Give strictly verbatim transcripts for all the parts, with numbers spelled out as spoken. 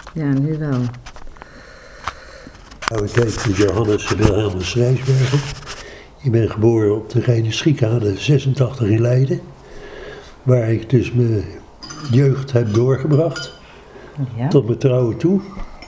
Ja, nu wel. Nou, ik heet Johannes Wilhelmus Rijsbergen. Ik ben geboren op de Rijnenschiekade zesentachtig in Leiden. Waar ik dus mijn jeugd heb doorgebracht. Ja. Tot mijn trouwen toe.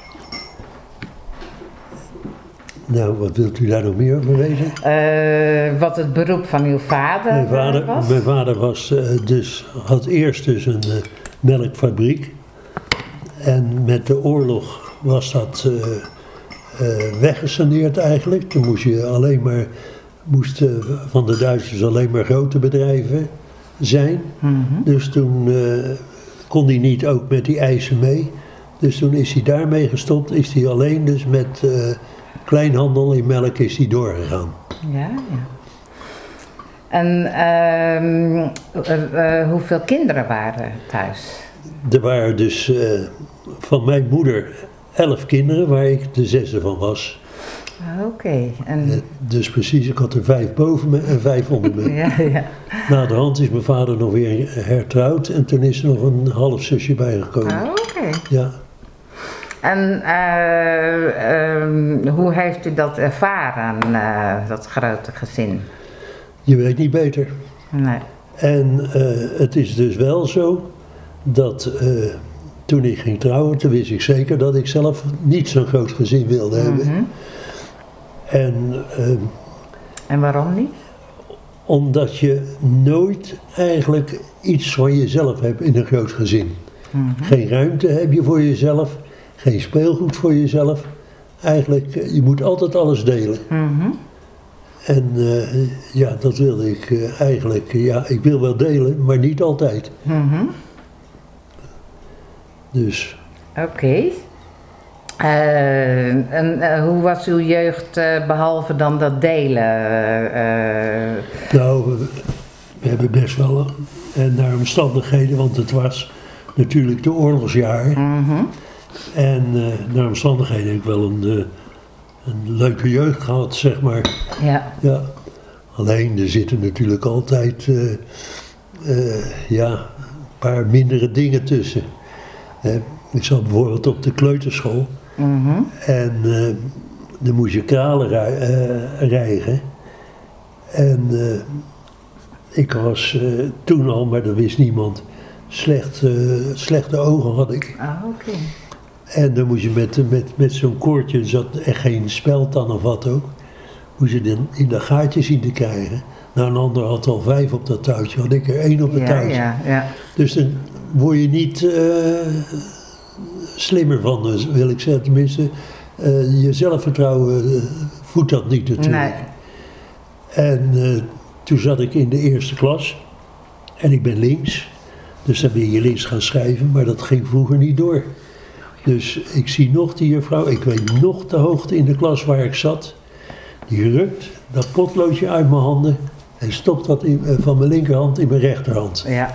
Nou, wat wilt u daar nog meer over weten? Uh, wat het beroep van uw vader, mijn vader was? Mijn vader was, uh, dus, had eerst dus een uh, melkfabriek. En met de oorlog was dat uh, uh, weggesaneerd eigenlijk. Toen moest je alleen maar, moest uh, van de Duitsers alleen maar grote bedrijven zijn. Mm-hmm. Dus toen uh, kon hij niet ook met die eisen mee. Dus toen is hij daarmee gestopt. Is hij alleen dus met uh, kleinhandel in melk is hij doorgegaan. Ja, ja. En uh, uh, uh, hoeveel kinderen waren thuis? Er waren dus uh, van mijn moeder elf kinderen, waar ik de zesde van was. Oké. Okay. En... Uh, dus precies, ik had er vijf boven me en vijf onder me. ja, ja. Na de hand is mijn vader nog weer hertrouwd en toen is er nog een half zusje bijgekomen. Oh, oké. Okay. Ja. En uh, um, hoe heeft u dat ervaren, uh, dat grote gezin? Je weet niet beter. Nee. En uh, het is dus wel zo dat uh, toen ik ging trouwen, toen wist ik zeker dat ik zelf niet zo'n groot gezin wilde mm-hmm. hebben. En, uh, en waarom niet? Omdat je nooit eigenlijk iets van jezelf hebt in een groot gezin. Mm-hmm. Geen ruimte heb je voor jezelf, geen speelgoed voor jezelf. Eigenlijk, je moet altijd alles delen. Mm-hmm. En uh, ja, dat wilde ik uh, eigenlijk, uh, ja, ik wil wel delen, maar niet altijd. Mm-hmm. Dus. Oké. Okay. Uh, en uh, hoe was uw jeugd uh, behalve dan dat delen? Uh, nou, we, we hebben best wel uh, naar omstandigheden, want het was natuurlijk de oorlogsjaren. Mm-hmm. En uh, naar omstandigheden heb ik wel een, uh, een leuke jeugd gehad, zeg maar. Ja. Ja. Alleen, er zitten natuurlijk altijd uh, uh, ja, een paar mindere dingen tussen. Uh, ik zat bijvoorbeeld op de kleuterschool. Mm-hmm. En uh, dan moest je kralen rij, uh, rijgen. En uh, ik was uh, toen al, maar dat wist niemand, slecht, uh, slechte ogen had ik. Ah, oké. Okay. En dan moest je met, met, met zo'n koordje, er zat echt geen speld aan of wat ook, moest je dan in dat gaatje zien te krijgen. Nou, een ander had al vijf op dat touwtje, had ik er één op het ja, touwtje. Ja, ja. Dus dan word je niet uh, slimmer van, dus wil ik zeggen. Tenminste, uh, je zelfvertrouwen uh, voedt dat niet natuurlijk. Nee. En uh, toen zat ik in de eerste klas en ik ben links. Dus dan ben je links gaan schrijven, maar dat ging vroeger niet door. Dus ik zie nog die juffrouw, ik weet nog de hoogte in de klas waar ik zat. Die rukt dat potloodje uit mijn handen en stopt dat in, uh, van mijn linkerhand in mijn rechterhand. Ja.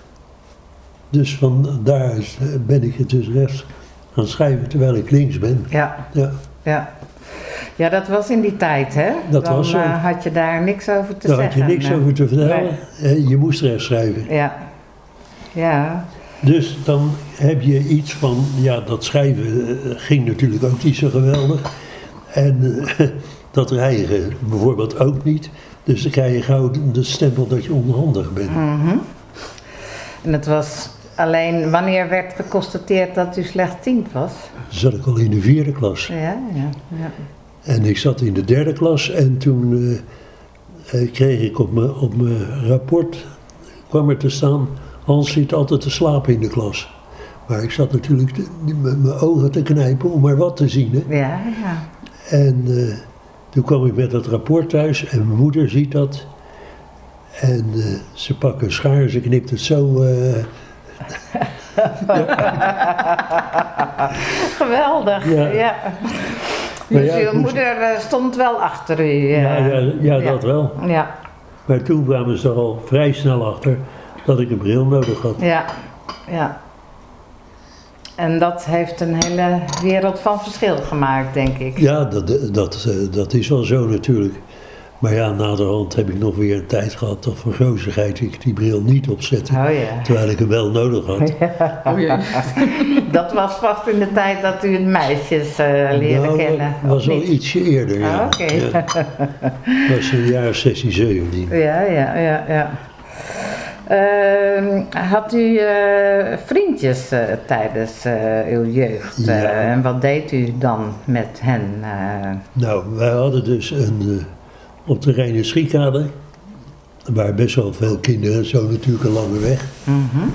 Dus van daar ben ik het dus rechts gaan schrijven terwijl ik links ben. Ja. Ja. Ja. Ja, dat was in die tijd, hè? Dat Dan was zo. Uh, had je daar niks over te daar zeggen. Daar had je niks nee. over te vertellen. Nee. Je moest rechts schrijven. Ja. Ja. Dus dan heb je iets van, ja, dat schrijven uh, ging natuurlijk ook niet zo geweldig. En uh, dat rijgen bijvoorbeeld ook niet. Dus dan krijg je gauw de stempel dat je onhandig bent. Mm-hmm. En het was alleen, wanneer werd geconstateerd dat u slechtziend was? Zat ik al in de vierde klas. Ja, ja, ja. En ik zat in de derde klas en toen uh, kreeg ik op mijn op mijn rapport, kwam er te staan, Hans zit altijd te slapen in de klas. Maar ik zat natuurlijk met mijn ogen te knijpen om maar wat te zien. Hè? Ja, ja. En uh, toen kwam ik met dat rapport thuis en mijn moeder ziet dat. En uh, ze pakt een schaar, ze knipt het zo. Uh, Geweldig, ja. ja. Dus ja, uw moest... moeder uh, stond wel achter u. Uh, ja, ja, ja, ja, dat wel. Ja. Maar toen kwamen ze er al vrij snel achter dat ik een bril nodig had. Ja, ja. En dat heeft een hele wereld van verschil gemaakt, denk ik. Ja, dat, dat, dat is wel zo natuurlijk. Maar ja, naderhand heb ik nog weer een tijd gehad dat voor grozigheid ik die bril niet opzette. Oh ja. Terwijl ik hem wel nodig had. Oh jee. Dat was vast in de tijd dat u meisjes uh, leerde nou, kennen. Dat was of al niet? ietsje eerder, ja. Ah, oké. Ja. Dat was in de jaren zestien, zeventien. Ja, ja, ja, ja. Uh, had u uh, vriendjes uh, tijdens uh, uw jeugd? Ja. Uh, en wat deed u dan met hen? Uh? Nou, wij hadden dus een, uh, op de Rijn- en Schiekade, er waren best wel veel kinderen, zo natuurlijk een lange weg. Mm-hmm.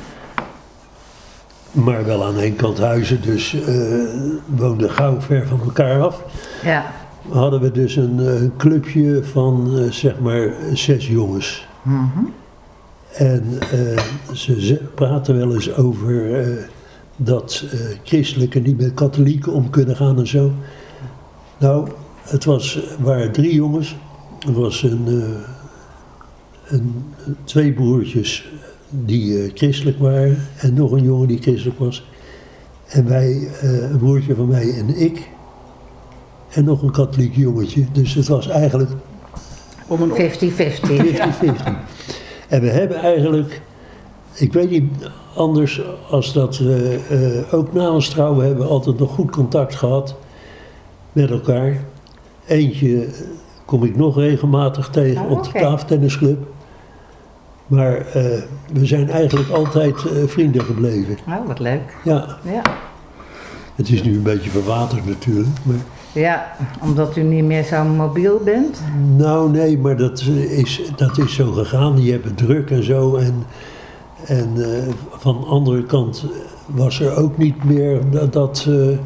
Maar wel aan één kant huizen, dus uh, woonden gauw ver van elkaar af. Ja. Hadden we dus een uh, clubje van uh, zeg maar zes jongens. Mm-hmm. En uh, ze, ze praten wel eens over uh, dat uh, christelijken niet met katholieken om kunnen gaan en zo. Nou, het was, waren drie jongens. Er was een, uh, een, twee broertjes die uh, christelijk waren en nog een jongen die christelijk was. En wij, uh, een broertje van mij en ik. En nog een katholiek jongetje. Dus het was eigenlijk Om en op. vijftig-vijftig. vijftig-vijftig. En we hebben eigenlijk, ik weet niet anders als dat we uh, ook na ons trouwen hebben we altijd nog goed contact gehad met elkaar. Eentje kom ik nog regelmatig tegen Oh, op de oké. tafeltennisclub. Maar uh, we zijn eigenlijk altijd uh, vrienden gebleven. Oh, wat leuk. Ja, Ja. het is nu een beetje verwaterd natuurlijk. Maar, Ja, omdat u niet meer zo mobiel bent? nou nee, maar dat is, dat is zo gegaan. Je hebt het druk en zo. En, en uh, van de andere kant was er ook niet meer dat... dat, uh,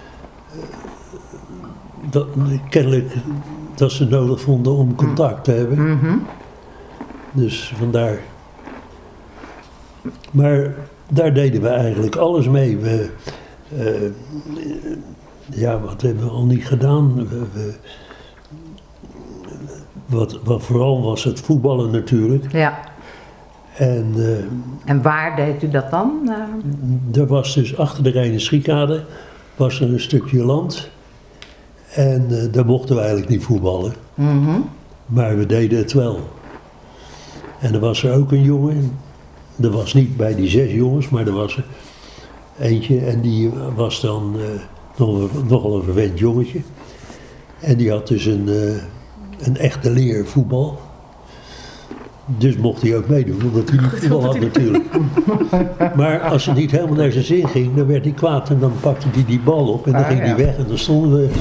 dat kennelijk dat ze nodig vonden om contact te hebben. Mm-hmm. Dus vandaar. Maar daar deden we eigenlijk alles mee. We, uh, ja, wat hebben we al niet gedaan? We, we, wat, wat vooral was het voetballen natuurlijk. Ja. En uh, En waar deed u dat dan? Uh, er was dus achter de Rijn- en Schiekade was er een stukje land. En uh, daar mochten we eigenlijk niet voetballen. mm-hmm. Maar we deden het wel. En er was er ook een jongen. Er was niet bij die zes jongens, maar er was er eentje. En die was dan uh, nog, nogal een verwend jongetje. En die had dus een, uh, een echte leer voetbal. Dus mocht hij ook meedoen, omdat hij niet voetbal had natuurlijk. Maar als het niet helemaal naar zijn zin ging, dan werd hij kwaad. En dan pakte hij die bal op en dan Ah, ging ja. hij weg en dan stonden we.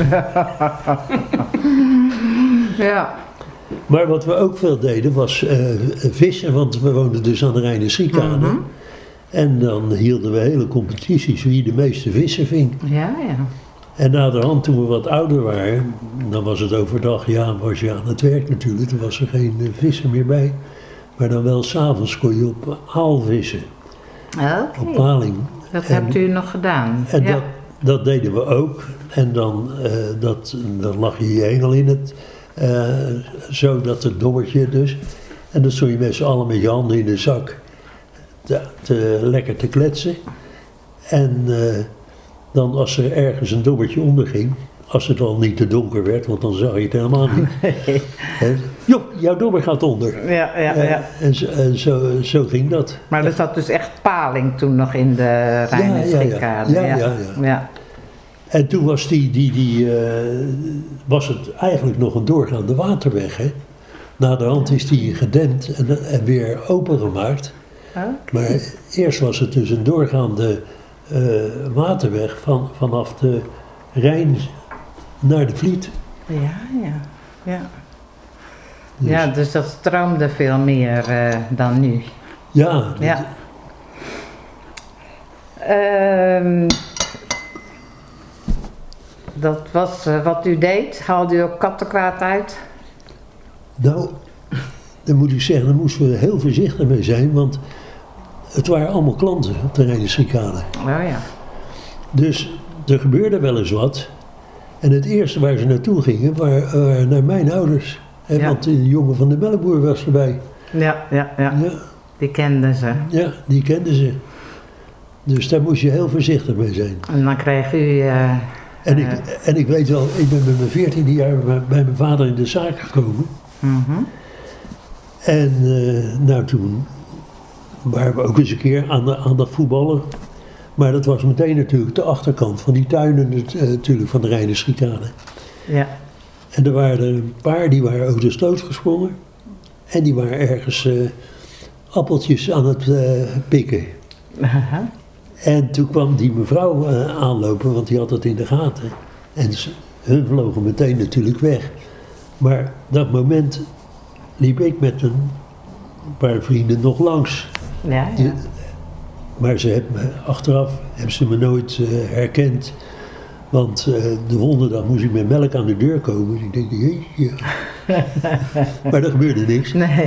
Ja. Maar wat we ook veel deden was uh, vissen, want we woonden dus aan de Rijn- en Schiekade. Mm-hmm. En dan hielden we hele competities wie de meeste vissen ving. Ja, ja. En naderhand, toen we wat ouder waren, dan was het overdag, ja, was je aan het werk natuurlijk. Toen was er geen uh, vissen meer bij. Maar dan wel s'avonds kon je op aal vissen, Oké. op paling. Dat En- hebt u nog gedaan. En ja. dat, dat deden we ook. En dan, uh, dat, dan lag je je hengel in het, uh, zo dat het dobbertje dus. En dan stond je met z'n allen met je handen in de zak te, te, lekker te kletsen. En uh, dan als er ergens een dobbertje onder ging, als het al niet te donker werd, want dan zag je het helemaal niet. Hè, joh, jouw dobber gaat onder. Ja, ja, Uh, ja. en zo, en zo, zo ging dat. Maar er zat dus echt paling toen nog in de Rijn- en Ja, ja, ja. Schiekade. Ja, ja, ja. ja. En toen was, die, die, die, uh, was het eigenlijk nog een doorgaande waterweg. Hè? Na de hand is die gedempt en, en weer opengemaakt. Oké. Maar eerst was het dus een doorgaande uh, waterweg van, vanaf de Rijn naar de Vliet. Ja, ja. Ja. Dus, Ja, dus dat stroomde veel meer uh, dan nu. ja, Ja. Ehm, dat was uh, wat u deed. Haalde u ook kattenkwaad uit? Nou, dan moet ik zeggen, daar moesten we heel voorzichtig mee zijn, want het waren allemaal klanten op de Rijn- en Schiekade. Oh ja. Dus er gebeurde wel eens wat. En het eerste waar ze naartoe gingen, waren, waren naar mijn ouders. Hè, Ja. Want de jongen van de melkboer was erbij. Ja, ja, ja. Ja, Die kenden ze. ja, die kenden ze. Dus daar moest je heel voorzichtig mee zijn. En dan kreeg u... Uh, En uh, ik, en ik weet wel, ik ben met mijn veertiende jaar bij bij mijn vader in de zaak gekomen. Mhm. En uh, nou, toen waren we ook eens een keer aan, de, aan dat voetballen. Maar dat was meteen natuurlijk de achterkant van die tuinen uh, natuurlijk van de Reinerschiekade. Ja. En er waren er een paar die waren over de sloot gesprongen. En die waren ergens uh, appeltjes aan het uh, pikken. Aha. En toen kwam die mevrouw uh, aanlopen, want die had dat in de gaten. En ze, hun vlogen meteen natuurlijk weg. Maar dat moment liep ik met een paar vrienden nog langs. Ja, ja. Die, maar ze hebben me, achteraf hebben ze me nooit uh, herkend. Want uh, de donderdag moest ik met melk aan de deur komen. Dus ik denk, jeetje. Maar er gebeurde niks. Nee.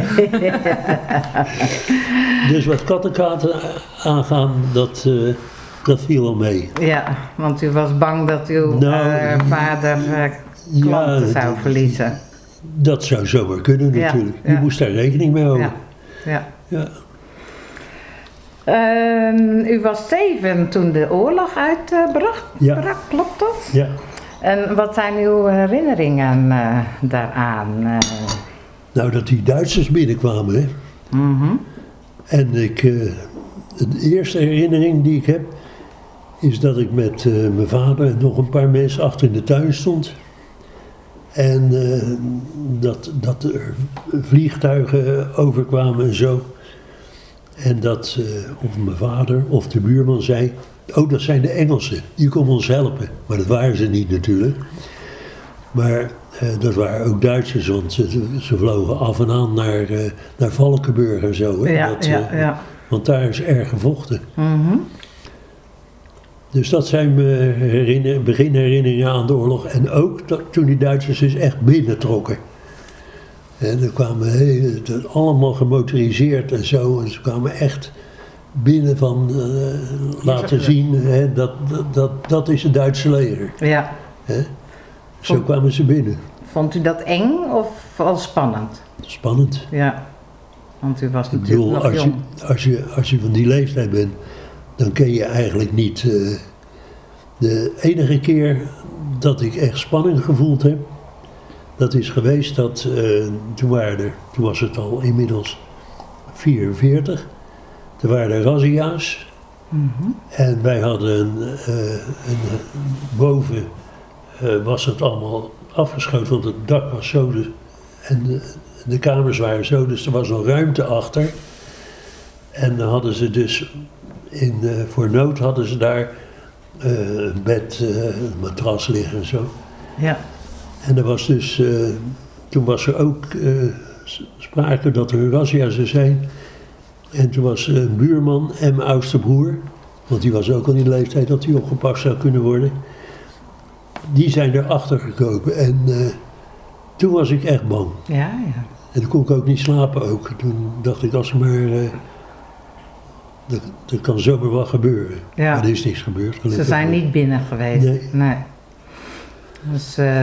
Dus wat kattenkaten aangaan, dat, uh, dat viel al mee. Ja, want u was bang dat uw Nou, uh, vader uh, klanten ja, zou verliezen. Dat zou zomaar kunnen Ja, natuurlijk. ja. Je moest daar rekening mee houden. Ja. Ja. Ja. Uh, u was zeven toen de oorlog uitbrak, Ja. brak, klopt dat? Ja. En wat zijn uw herinneringen uh, daaraan? Uh, Nou, dat die Duitsers binnenkwamen, hè. mm-hmm. En ik, uh, de eerste herinnering die ik heb, is dat ik met uh, mijn vader en nog een paar mensen achter in de tuin stond. En uh, dat, dat er vliegtuigen overkwamen en zo. En dat uh, of mijn vader of de buurman zei, oh, dat zijn de Engelsen, die komen ons helpen. Maar dat waren ze niet natuurlijk. Maar uh, dat waren ook Duitsers, want ze, ze vlogen af en aan naar, uh, naar Valkenburg en zo. Hè? Ja, dat, ja, uh, ja. Want daar is erg gevochten. Mm-hmm. Dus dat zijn mijn herinner, beginherinneringen aan de oorlog. En ook dat, toen die Duitsers dus echt binnentrokken. En er kwamen hele, dat allemaal gemotoriseerd en zo. En ze kwamen echt binnen van uh, laten zien, hè, dat, dat, dat, dat is het Duitse leger. Ja. Hè. Zo kwamen ze binnen. Vond u dat eng of wel spannend? Spannend. Ja. Want u was Ik natuurlijk bedoel, nog als je, jong. als, je, als je van die leeftijd bent, dan ken je eigenlijk niet. Uh, de enige keer dat ik echt spanning gevoeld heb, dat is geweest dat, uh, toen, waren er, toen was het al inmiddels vierenveertig, er waren er razzia's. Mm-hmm. En wij hadden een, uh, een boven uh, was het allemaal afgeschoten, want het dak was zo de, en de, de kamers waren zo, dus er was nog ruimte achter. En dan hadden ze dus, in, uh, voor nood hadden ze daar uh, een bed, uh, een matras liggen en zo. Ja. En er was dus, uh, toen was er ook uh, sprake dat er een razzia zou zijn. En toen was uh, een buurman en mijn oudste broer, want die was ook al in de leeftijd dat hij opgepakt zou kunnen worden. Die zijn erachter gekomen en uh, toen was ik echt bang. Ja, ja. En toen kon ik ook niet slapen ook. Toen dacht ik, als er maar, uh, dat, dat kan zomaar wel gebeuren. Ja. Maar er is niks gebeurd. Ze zijn niet binnen geweest. Nee. nee. Dus uh,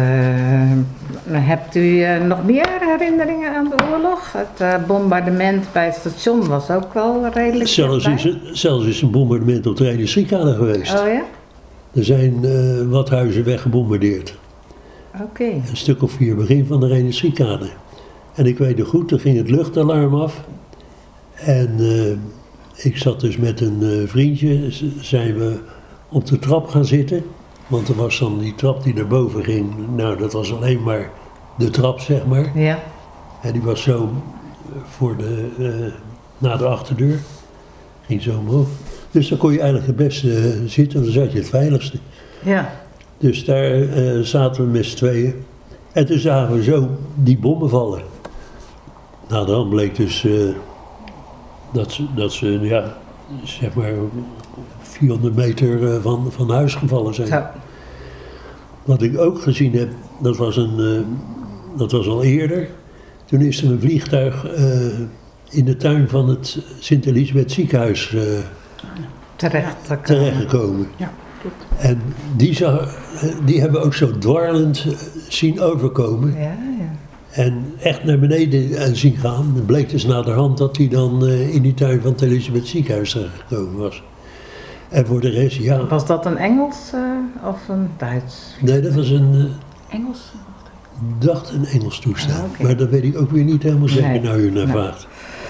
hebt u uh, nog meer herinneringen aan de oorlog? Het uh, bombardement bij het station was ook wel redelijk Zelfs is, dichtbij. het, zelfs is een bombardement op de Reinerschiekade geweest. Oh ja? Er zijn uh, wat huizen weggebombardeerd. Oké. Okay. Een stuk of vier begin van de Reinerschiekade. En ik weet nog goed, toen ging het luchtalarm af. En uh, ik zat dus met een uh, vriendje, z- zijn we op de trap gaan zitten. Want er was dan die trap die naar boven ging. Nou, dat was alleen maar de trap, zeg maar. Ja. En die was zo voor de, uh, naar de achterdeur. Ging zo omhoog. Dus dan kon je eigenlijk het beste uh, zitten, dan zat je het veiligste. Ja. Dus daar uh, zaten we met z'n tweeën. En toen zagen we zo die bommen vallen. Nou, dan bleek dus uh, dat, ze, dat ze, ja, zeg maar vierhonderd meter uh, van, van huis gevallen zijn. Zo. Wat ik ook gezien heb, dat was, een, uh, dat was al eerder. Toen is er een vliegtuig uh, in de tuin van het Sint-Elisabeth ziekenhuis uh, Terecht. terechtgekomen. Ja, klopt. En die, zag, die hebben we ook zo dwarrelend zien overkomen. Ja, ja. En echt naar beneden zien gaan. Het bleek dus naderhand dat hij dan uh, in die tuin van het Elisabeth ziekenhuis terechtgekomen was. En voor de rest, ja. Was dat een Engels uh, of een Duits? Nee, dat was een... Uh, Engels? dacht een Engels toestel. Ah, oké. Maar dat weet ik ook weer niet helemaal zeker Nee. nou u naar Nee. vraagt.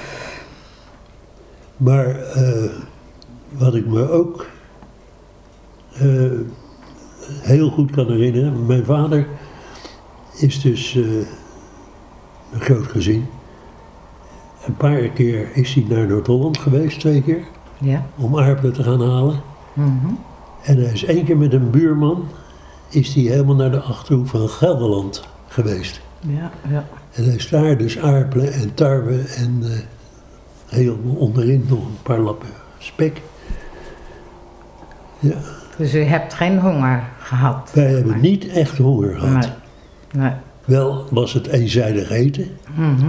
Maar eh, wat ik me ook eh, heel goed kan herinneren. Mijn vader is dus eh, een groot gezin. Een paar keer is hij naar Noord-Holland geweest, twee keer. Ja. Om aardappelen te gaan halen. Mhm. En hij is één keer met een buurman, is hij helemaal naar de Achterhoek van Gelderland geweest. Ja, ja. En hij is daar dus aardappelen en tarwe en eh, heel onderin nog een paar lappen spek. Ja, Dus u hebt geen honger gehad? wij hebben niet echt honger gehad. Nee. Nee. Wel was het eenzijdig eten. Mhm.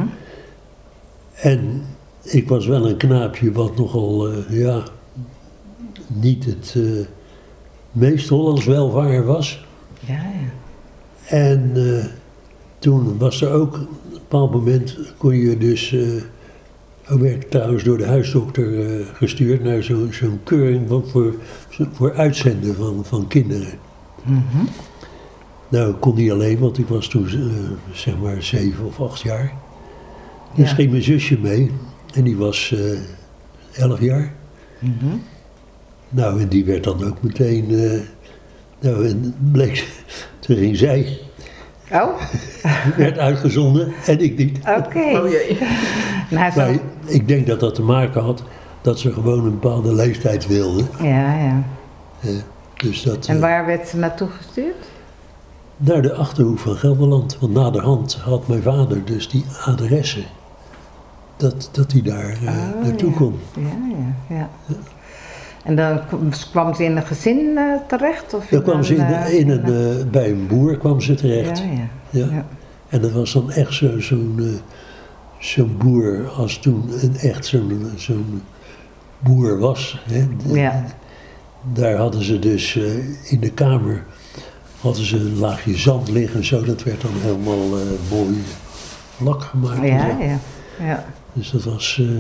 En ik was wel een knaapje wat nogal, eh, ja, niet het eh, meest Hollands welvaar was. Ja, ja. En eh, toen was er ook, op een bepaald moment kon je dus, eh ook werd ik trouwens door de huisdokter eh, gestuurd naar zo- zo'n keuring voor, voor, voor uitzenden van, van kinderen. Mhm. Nou, ik kon niet alleen, want ik was toen eh, zeg maar zeven of acht jaar. Dus Ja. ging mijn zusje mee en die was eh elf jaar. Mhm. Nou, en die werd dan ook meteen, eh, nou, en bleek, toen ging zij, Oh, werd uitgezonden en ik niet. oké. Oh jee. Nou, zo... Maar ik denk dat dat te maken had dat ze gewoon een bepaalde leeftijd wilden. Ja, ja. Eh, dus dat, En eh, waar werd ze naartoe gestuurd? naar de Achterhoek van Gelderland. Want naderhand had mijn vader dus die adressen. Dat, dat hij daar eh, Oh, naartoe ja. kon. Ja, ja, ja. En dan k- kwam ze in een gezin eh, terecht? Of Dan kwam ze in, een, de- eh, in een, eh, bij een boer kwam ze terecht. Ja, ja. Ja. Ja. En dat was dan echt zo- zo'n eh, zo'n boer als toen een echt zo'n zo'n boer was. Hè. Ja. Daar hadden ze dus eh, in de kamer hadden ze een laagje zand liggen, zo dat werd dan helemaal eh, mooi lak gemaakt. en Ja, zo. ja. Ja. Dus dat was, eh,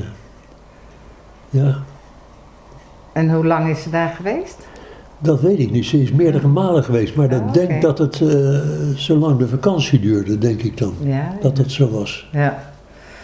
ja, En hoe lang is ze daar geweest? dat weet ik niet. Ze is meerdere malen geweest, maar ik Oh, denk oké. dat het eh, zo lang de vakantie duurde, denk ik dan. Ja. Dat het zo was. Ja.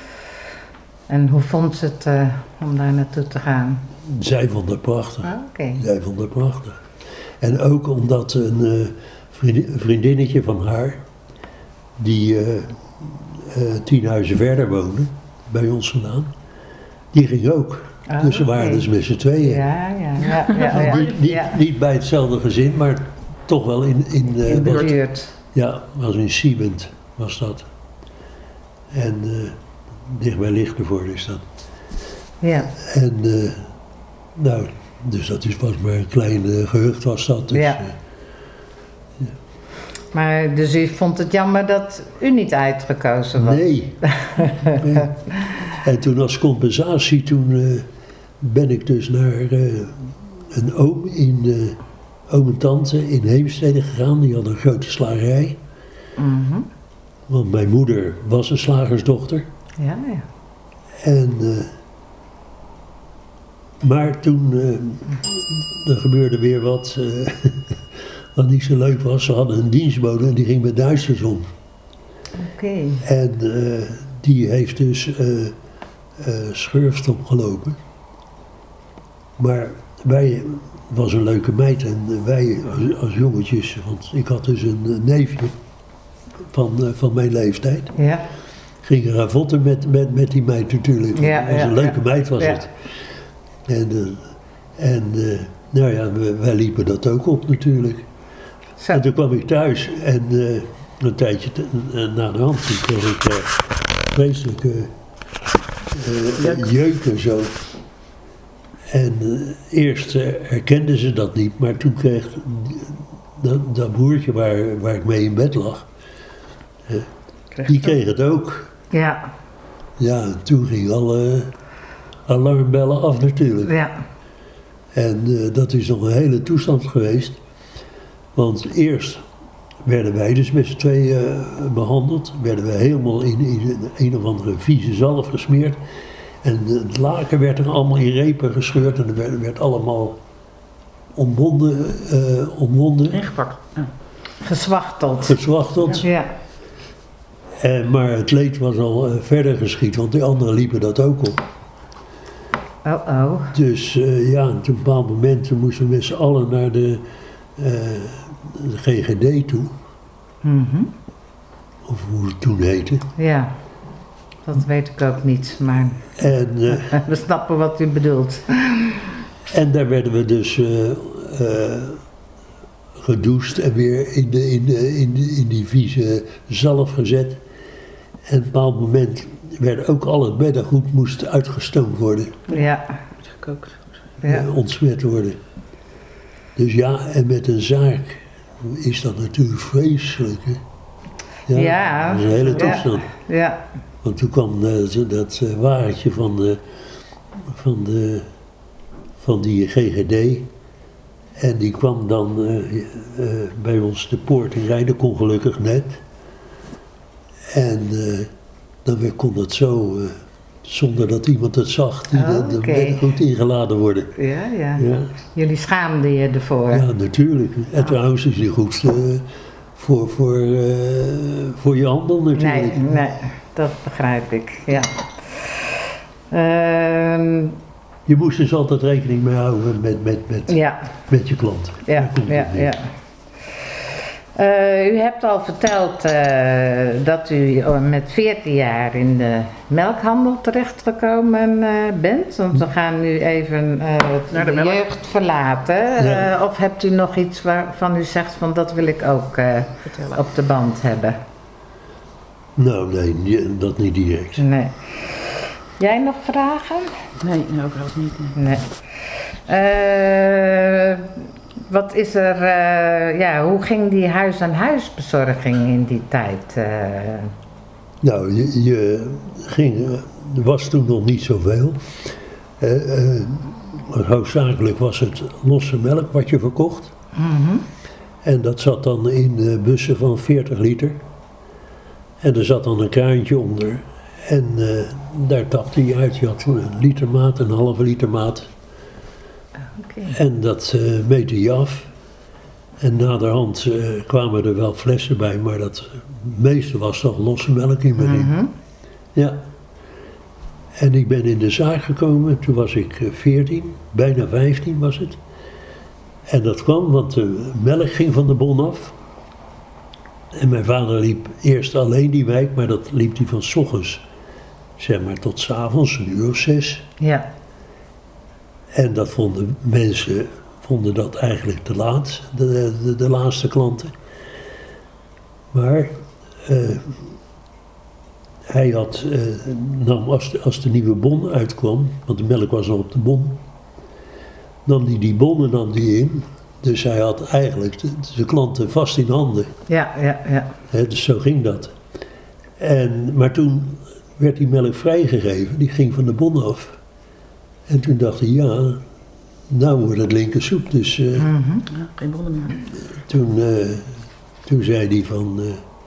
En hoe vond ze het eh, om daar naartoe te gaan? Zij vond het prachtig. Ah, Oké. Zij vond het prachtig. En ook omdat een eh, vriendin- een vriendinnetje van haar, die eh, eh, tien huizen verder woonde, bij ons vandaan, die ging ook. Ah, dus ze waren oké. dus met z'n tweeën. Ja, ja, ja. ja, ja. Niet, niet, Ja. niet bij hetzelfde gezin, maar toch wel in, in, eh, In de wat- buurt. ja, was in Siebent was dat. En eh dicht bij Lichtenvoorde is dat. Ja. En eh, nou, dus dat is, was maar een klein eh, gehucht was dat. Dus, Ja. eh, Maar dus u vond het jammer dat u niet uitgekozen was? nee. nee. En toen als compensatie, toen eh, ben ik dus naar eh, een oom in, eh, oom en tante in Heemstede gegaan. Die had een grote slagerij. Mhm. Want mijn moeder was een slagersdochter. Ja, ja. En, eh, maar toen eh, er gebeurde weer wat, eh, wat niet zo leuk was. Ze hadden een dienstbode en die ging met Duitsers om. Oké. En eh, die heeft dus eh eh schurft opgelopen. Maar wij, was een leuke meid en wij als, als jongetjes, want ik had dus een eh, neefje van, eh, van mijn leeftijd. Ja. Gingen ravotten met, met, met die meid natuurlijk. Ja, Het was ja, een leuke ja. meid was Ja. het. En, eh, en eh, nou ja, we- wij liepen dat ook op natuurlijk. Zo. En toen kwam ik thuis en eh, een tijdje te- eh, na de hand toen kreeg ik eh, vreselijke eh, Jeuk. jeuken zo. En eh, eerst eh, herkenden ze dat niet, maar toen kreeg dat, dat broertje waar, waar ik mee in bed lag, die kreeg het ook. Ja. Ja, en toen gingen alle alarmbellen af natuurlijk. Ja. En eh, dat is nog een hele toestand geweest. Want eerst werden wij dus met z'n tweeën eh, behandeld. Werden we helemaal in, in een of andere vieze zalf gesmeerd. En het laken werd er allemaal in repen gescheurd. En er werd, werd allemaal omwonden, eh omwonden Ingepakt. Ja. Gezwachteld. gezwachteld. Ja. En, maar het leed was al uh, verder geschied, want die anderen liepen dat ook op. Oh, oh. Dus uh, ja, op een bepaald moment moesten we met z'n allen naar de, uh, de G G D toe. Mm-hmm. Of hoe het toen heette. Ja, dat weet ik ook niet, maar En, uh, we snappen wat u bedoelt. en daar werden we dus uh, uh, gedoucht en weer in, de, in, de, in, de, in die vieze zalf gezet. En op een bepaald moment werden ook al het beddengoed moest uitgestoomd worden. Ja. Gekookt. Ja. Uh, ontsmet worden. Dus ja, en met een zaak is dat natuurlijk vreselijk. Hè? Ja, Ja. dat is een hele toestand. Ja. Ja. Want toen kwam uh, dat uh, wagentje van, de, van, de, van die G G D. En die kwam dan uh, uh, bij ons de poort in rijden, kon gelukkig net. En uh, dan weer kon dat zo, uh, zonder dat iemand het zag, die Oh, de, de oké. beddengoed ingeladen worden. Ja, ja. Ja. Jullie schaamden je ervoor. Ja, natuurlijk. En trouwens is die goed uh, voor, voor, uh, voor je handel natuurlijk. Nee, nee, dat begrijp ik, ja. Ehm, Je moest dus altijd rekening mee houden met, met, met, ja, met je klant. ja, Daar komt ja, het neer. ja. Uh, u hebt al verteld uh, dat u met veertien jaar in de melkhandel terechtgekomen uh, bent. Want we gaan nu even uh, Naar de de melk. jeugd verlaten. Ja. Uh, of hebt u nog iets waarvan u zegt van dat wil ik ook uh, Vertellen. op de band hebben? Nou, nee, nie- dat niet direct. Nee. Jij nog vragen? Nee, nou ook wel niet. Nee. Nee. Uh, wat is er, uh, ja, hoe ging die huis-aan-huis-bezorging in die tijd? Uh? Nou, je, je ging, eh, er was toen nog niet zoveel. Eh, eh, maar hoofdzakelijk was het losse melk wat je verkocht. Mm-hmm. En dat zat dan in eh, bussen van veertig liter. En er zat dan een kraantje onder. En eh, daar tapte hij uit. Je had een litermaat, een halve litermaat. Okay. En dat uh, meette je af. En naderhand uh, kwamen er wel flessen bij, maar dat het meeste was toch losse melk in mijn Mm-hmm. Ja. En ik ben in de zaak gekomen, toen was ik uh, veertien, bijna vijftien was het. En dat kwam, want de melk ging van de bon af. En mijn vader liep eerst alleen die wijk, maar dat liep hij van 's ochtends, zeg maar, tot 's avonds, een uur of zes. Ja. En dat vonden mensen vonden dat eigenlijk te laat, de, de, de laatste klanten. Maar uh, hij had, uh, nam als de, als de nieuwe bon uitkwam, want de melk was nog op de bon, nam hij die bonnen nam die in. Dus hij had eigenlijk de, de klanten vast in handen. Ja, ja, ja. He, dus zo ging dat. En, maar toen werd die melk vrijgegeven, die ging van de bon af. En toen dacht hij, ja, nou wordt het linkersoep. Dus uh, Mm-hmm. Ja, geen bonnen meer. toen, uh, toen zei hij van... Uh,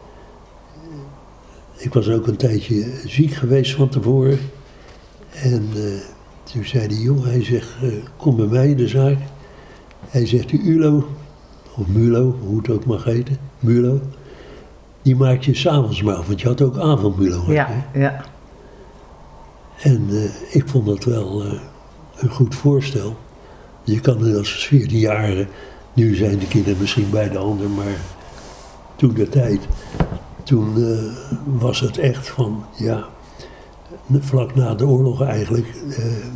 ik was ook een tijdje ziek geweest van tevoren. En uh, toen zei hij, joh, hij zegt, uh, kom bij mij in de zaak. Hij zegt, die Ulo, of Mulo, hoe het ook mag heten, Mulo, die maak je s'avonds maar af, want je had ook avondmulo. had Ja, je. ja. En uh, ik vond dat wel uh, een goed voorstel. Je kan nu als veertienjarige, nu zijn de kinderen misschien bij de ander, maar toen de tijd, toen uh, was het echt van, ja, vlak na de oorlog eigenlijk, uh,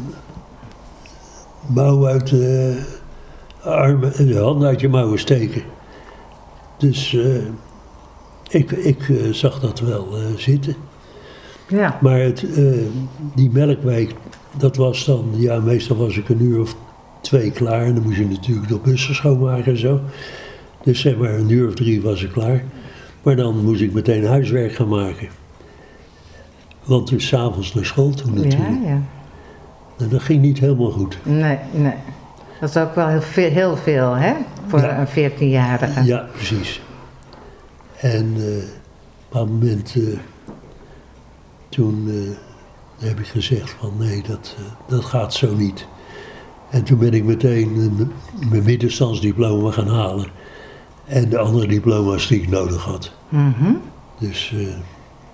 mouw uit de armen en de handen uit je mouwen steken. Dus uh, ik, ik uh, zag dat wel uh, zitten. Ja. Maar het, uh, die melkwijk, dat was dan, ja, meestal was ik een uur of twee klaar. En dan moest je natuurlijk de bussen schoonmaken en zo. Dus zeg maar een uur of drie was ik klaar. Maar dan moest ik meteen huiswerk gaan maken. Want dus 's avonds naar school toe natuurlijk. Ja, ja. En dat ging niet helemaal goed. Nee, nee. Dat is ook wel heel veel, heel veel hè? Voor Ja. een veertienjarige. Ja, precies. En uh, op een bepaald moment, uh, toen uh, heb ik gezegd van nee, dat, uh, dat gaat zo niet. En toen ben ik meteen uh, mijn middenstandsdiploma gaan halen. En de andere diploma's die ik nodig had. Mm-hmm. Dus uh,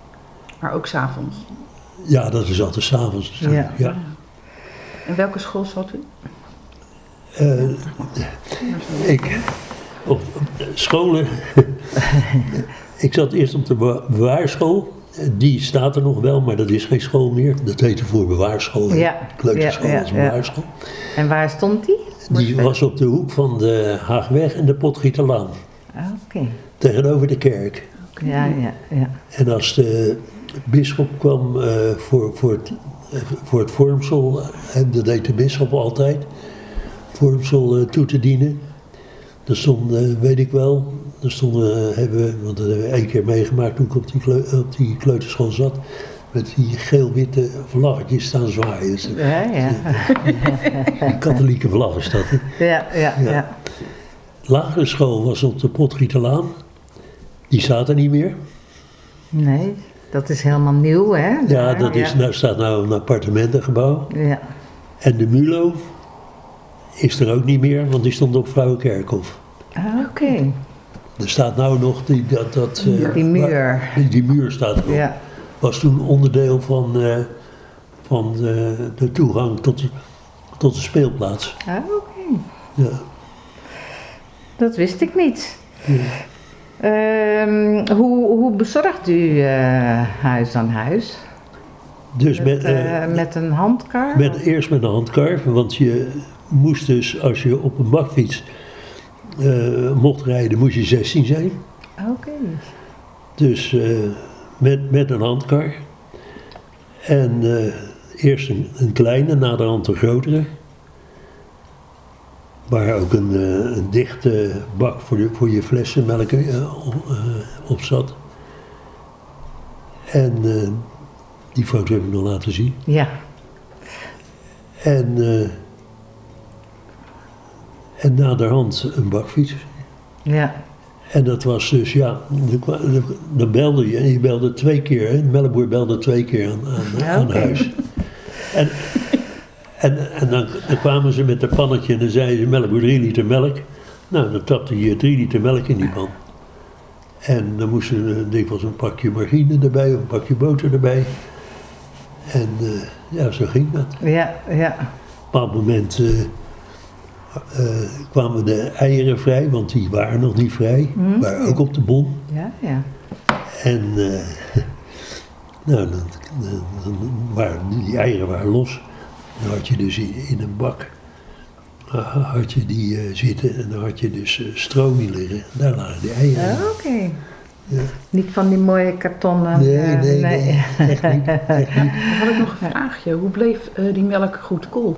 Maar ook 's avonds. Ja, dat is altijd 's avonds. Ja. Ja. En welke school zat u? Uh, ik, op scholen. Ik zat eerst op de bewaarschool. Die staat er nog wel, maar dat is geen school meer. Dat heette voor bewaarschool. Ja. Kleuterschool ja, ja, als bewaarschool. En waar stond die? Die was op de hoek van de Haagweg en de Potgieterlaan. Ah, oké. Okay. Tegenover de kerk. Ja, ja, ja. En als de bisschop kwam uh, voor, voor, het, uh, voor het vormsel, en dat deed de bisschop altijd, vormsel uh, toe te dienen. Dan stond, uh, weet ik wel, dan stonden, uh, hebben we, want dat hebben we één keer meegemaakt toen ik op die, kleu, op die kleuterschool zat, met die geel-witte vlaggetjes staan zwaaien. Dus, ja, ja. Die katholieke vlag is dat, hè? Ja, ja, ja, ja. Lagere school was op de Potgieterlaan. Die staat er niet meer. Nee, dat is helemaal nieuw, hè? Daar, ja, dat is, ja. nou staat nou een appartementengebouw. Ja. En de Mulo is er ook niet meer, want die stond op Vrouwenkerkhof. Ah, oké. Okay. Er staat nou nog die, dat, dat, uh, die muur. Waar, die, die muur staat er nog. Ja. Was toen onderdeel van, uh, van de, de toegang tot de, tot de speelplaats. Ah, oké. Okay. Ja. Dat wist ik niet. Ja. Uh, hoe, hoe bezorgt u uh, huis aan huis? Dus met, met, uh, uh, met een handkar? Met, eerst met een handkar, want je moest dus, als je op een bakfiets uh, mocht rijden, moest je zestien zijn. Oké. Okay. Dus uh, met, met een handkar. En uh, eerst een, een kleine, naderhand een grotere. Waar ook een, uh, een dichte bak voor, de, voor je flessen melk uh, op, uh, op zat. En uh, die foto heb ik nog laten zien. Ja. En, uh, en naderhand een bakfiets. Ja. En dat was dus, ja, dan belde je en je belde twee keer. Hè? De melkboer belde twee keer aan, aan, ja, aan okay. huis. En... En, en dan, dan kwamen ze met een pannetje en dan zeiden ze melk, drie liter melk. Nou, dan tapte je drie liter melk in die pan. En dan moest er dikwijls een pakje margarine erbij of een pakje boter erbij. En uh, ja, zo ging dat. Ja, ja. Op een bepaald moment uh, uh, kwamen de eieren vrij, want die waren nog niet vrij. Mm-hmm. Waren ook op de bon. Ja, ja. En uh, nou, dan, dan, dan waren, die eieren waren los. Dan had je dus in een bak uh, had je die uh, zitten en dan had je dus uh, stroom in liggen. Daar lagen die eieren. Oh, oké. Okay. Ja. Niet van die mooie kartonnen. Nee, nee, nee, nee. Echt niet. Echt niet. Dan had ik nog een vraagje. Hoe bleef uh, die melk goed koel?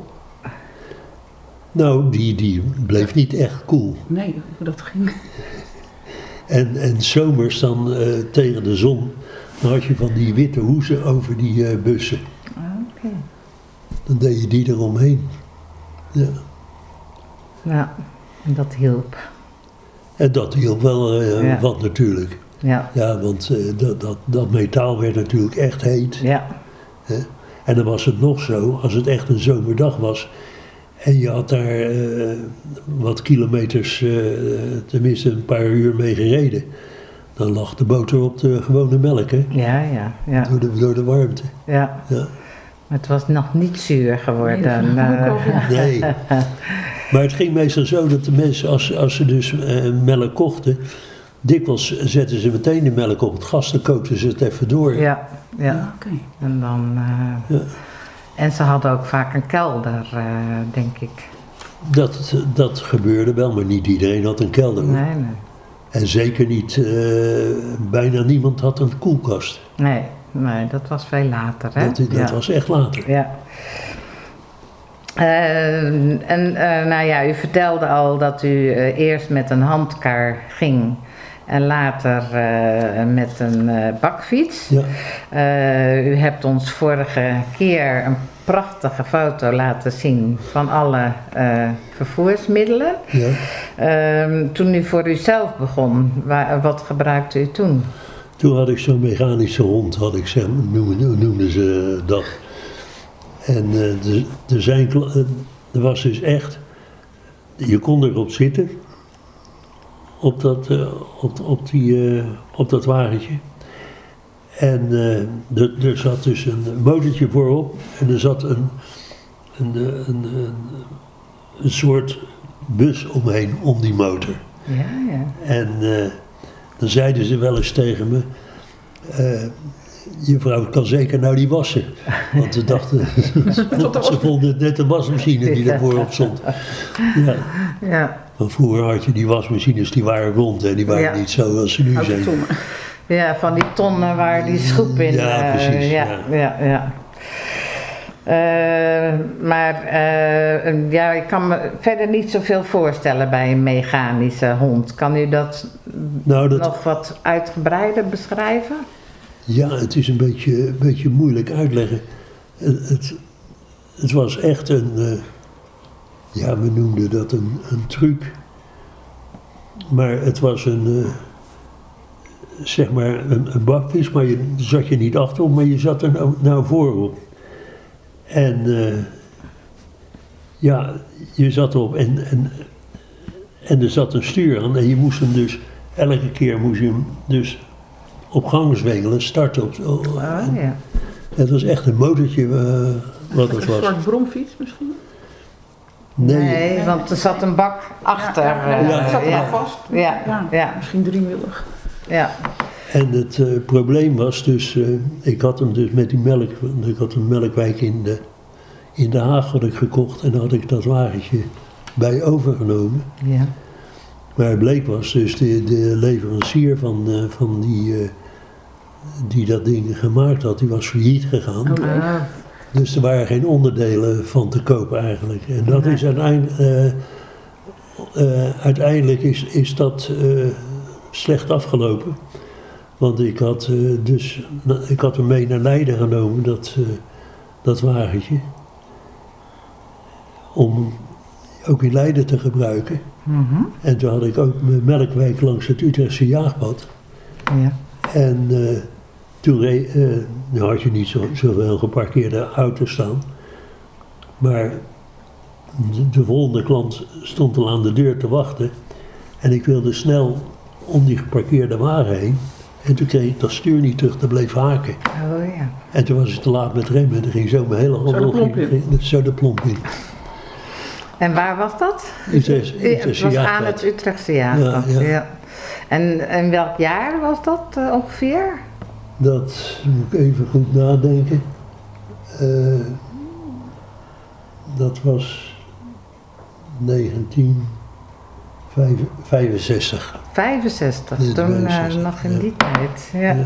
Nou, die, die bleef niet echt koel. Nee, hoe dat ging. En, en zomers dan uh, tegen de zon, dan had je van die witte hoezen over die uh, bussen. Oh, oké. Okay. Dan deed je die eromheen. Ja. Ja, en dat hielp. En dat hielp wel uh, ja. wat natuurlijk. Ja. Ja, want uh, dat, dat, dat metaal werd natuurlijk echt heet. Ja. Hè? En dan was het nog zo, als het echt een zomerdag was en je had daar uh, wat kilometers, uh, tenminste een paar uur mee gereden, dan lag de boter op de gewone melk, hè? Ja, ja, ja. Door de, door de warmte. Ja. Ja. Maar het was nog niet zuur geworden. Nee, uh. nee. Maar het ging meestal zo dat de mensen, als, als ze dus uh, melk kochten, dikwijls zetten ze meteen de melk op het gas, dan kookten ze het even door. Ja, ja. ja okay. En dan... Uh, ja. En ze hadden ook vaak een kelder, uh, denk ik. Dat, dat gebeurde wel, maar niet iedereen had een kelder. Hoor. Nee, nee. En zeker niet, uh, bijna niemand had een koelkast. Nee, nee, dat was veel later, hè? Dat, dat ja. was echt later. Ja. Uh, en uh, nou ja, u vertelde al dat u uh, eerst met een handkar ging en later uh, met een uh, bakfiets. Ja. Uh, u hebt ons vorige keer een prachtige foto laten zien van alle uh, vervoersmiddelen. Ja. Uh, toen u voor uzelf begon, waar, wat gebruikte u toen? Toen had ik zo'n mechanische hond, had ik zeg, noemden, noemden ze dat. En uh, er, er, zijn, er was dus echt, je kon erop zitten, op dat, uh, op, op, die, uh, op dat wagentje. En uh, er, er zat dus een motortje voorop en er zat een, een, een, een, een soort bus omheen, om die motor. Ja, ja. En uh, dan zeiden ze wel eens tegen me, uh, je vrouw kan zeker nou die wassen. Want ze dachten, ze vonden het net een wasmachine die er voorop stond. Ja. Ja. Want vroeger had je die wasmachines, die waren rond en die waren ja. niet zo als ze nu Uit zijn. tonnen. Ja, van die tonnen waar die schroep in... Ja, precies. Uh, ja, ja, ja. ja. Uh, maar uh, ja, ik kan me verder niet zoveel voorstellen bij een mechanische hond. Kan u dat, nou, dat nog wat uitgebreider beschrijven? Ja, het is een beetje, een beetje moeilijk uitleggen. Het, het, het was echt een... Uh, ja, we noemden dat een, een truc. Maar het was een... Uh, zeg maar een, een bakvis, maar je zat je niet achterop, maar je zat er nou, nou voorop. En uh, ja, je zat erop en, en, en er zat een stuur aan en je moest hem dus, elke keer moest je hem dus op gang zwengelen, starten op. Oh, oh, ja. Het was echt een motortje uh, wat het was. Een soort bromfiets misschien? Nee, nee, want er zat een bak achter. Ja, ja, ja, ja. het zat er ja. al vast. Ja, ja, ja. Misschien driewielig. Ja. En het uh, probleem was dus, uh, ik had hem dus met die melk, ik had een melkwijk in de, in de Haag had ik gekocht en dan had ik dat wagentje bij overgenomen. Ja. Maar het bleek was dus de, de leverancier van, uh, van die, uh, die dat ding gemaakt had, die was failliet gegaan. Oh, nee. Ah. Dus er waren geen onderdelen van te kopen eigenlijk. En dat Nee. is uiteindelijk, uh, uh, uiteindelijk is, is dat uh, slecht afgelopen. Want ik had, uh, dus, ik had hem mee naar Leiden genomen, dat, uh, dat wagentje. Om ook in Leiden te gebruiken. Mm-hmm. En toen had ik ook mijn melkwijk langs het Utrechtse jaagpad. Ja. En uh, toen reed, uh, nou had je niet zo, zoveel geparkeerde auto's staan. Maar de, de volgende klant stond al aan de deur te wachten. En ik wilde snel om die geparkeerde wagen heen. En toen kreeg ik dat stuur niet terug, dat bleef haken. Oh ja. En toen was ik te laat met remmen en toen ging zo mijn hele hand Zo de plomp in. ging, ging, zo de plomp in. En waar was dat? Utrecht, Ja, het was aan het Utrechtse jaagpad. Ja, ja. Ja. En in welk jaar was dat uh, ongeveer? Dat moet ik even goed nadenken. Uh, dat was negentien vijfenzestig. vijfenzestig, Nee, toen uh, vijfenzestig, nog in ja. die tijd. Ja. Ja.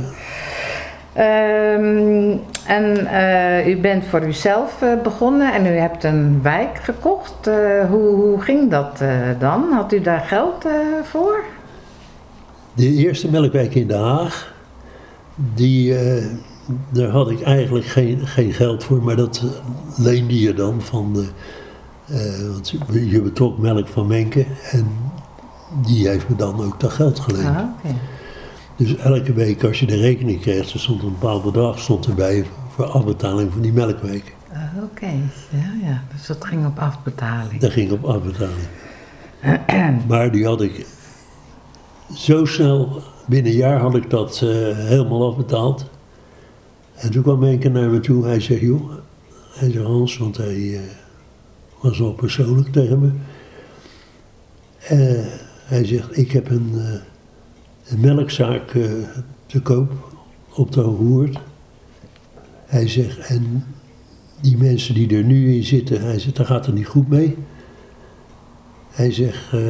Um, en uh, u bent voor uzelf uh, begonnen en u hebt een wijk gekocht. Uh, hoe, hoe ging dat uh, dan? Had u daar geld uh, voor? De eerste melkwijk in Den Haag, die, uh, daar had ik eigenlijk geen, geen geld voor, maar dat leende je dan van de, uh, want je betrok melk van Menke en die heeft me dan ook dat geld geleend. Ah, okay. Dus elke week als je de rekening kreeg, er stond een bepaald bedrag stond erbij voor afbetaling van die melkweken. Ah, Oké, okay. ja, ja, dus dat ging op afbetaling. Dat ging op afbetaling. Maar die had ik zo snel, binnen een jaar had ik dat uh, helemaal afbetaald. En toen kwam Menke naar me toe, hij zegt, joh, hij zegt Hans, want hij uh, was wel persoonlijk tegen me. Uh, hij zegt, ik heb een, uh, een melkzaak uh, te koop op de Hogewoerd. Hij zegt, en die mensen die er nu in zitten, hij zegt, daar gaat het niet goed mee. Hij zegt, uh,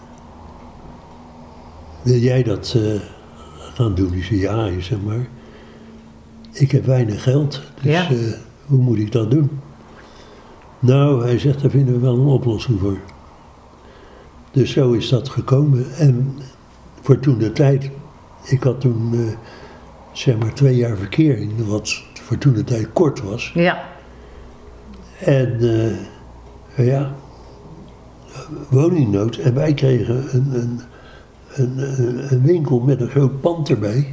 wil jij dat uh, gaan doen? Ik zeg, ja, hij zegt maar, ik heb weinig geld, dus Ja. uh, hoe moet ik dat doen? Nou, hij zegt, daar vinden we wel een oplossing voor. Dus zo is dat gekomen. En voor toen de tijd, ik had toen uh, zeg maar twee jaar verkering, wat voor toen de tijd kort was. Ja. En uh, ja, woningnood. En wij kregen een, een, een, een winkel met een groot pand erbij.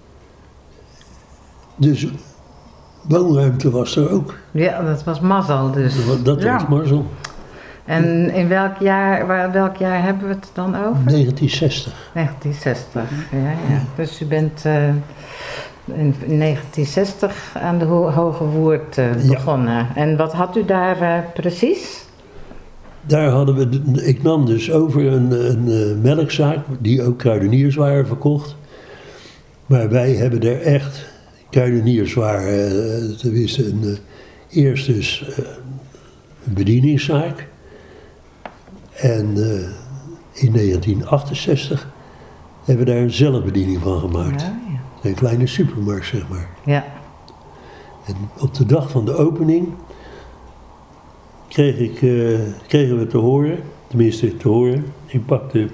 Dus woonruimte was er ook. Ja, dat was mazzel dus. Dat, dat Ja. was mazzel. En in welk jaar, waar, welk jaar hebben we het dan over? negentien zestig. negentien zestig, ja, ja. Dus u bent uh, in negentien zestig aan de Ho- Hoge Woerd uh, begonnen. Ja. En wat had u daar uh, precies? Daar hadden we, de, ik nam dus over een, een, een melkzaak die ook kruidenierswaren verkocht. Maar wij hebben er echt kruidenierswaren, uh, tenminste een, uh, eerst dus uh, een bedieningszaak. En uh, in negentien achtenzestig hebben we daar een zelfbediening van gemaakt. Ja, ja. Een kleine supermarkt, zeg maar. Ja. En op de dag van de opening kreeg ik, uh, kregen we te horen, tenminste te horen, ik pakte,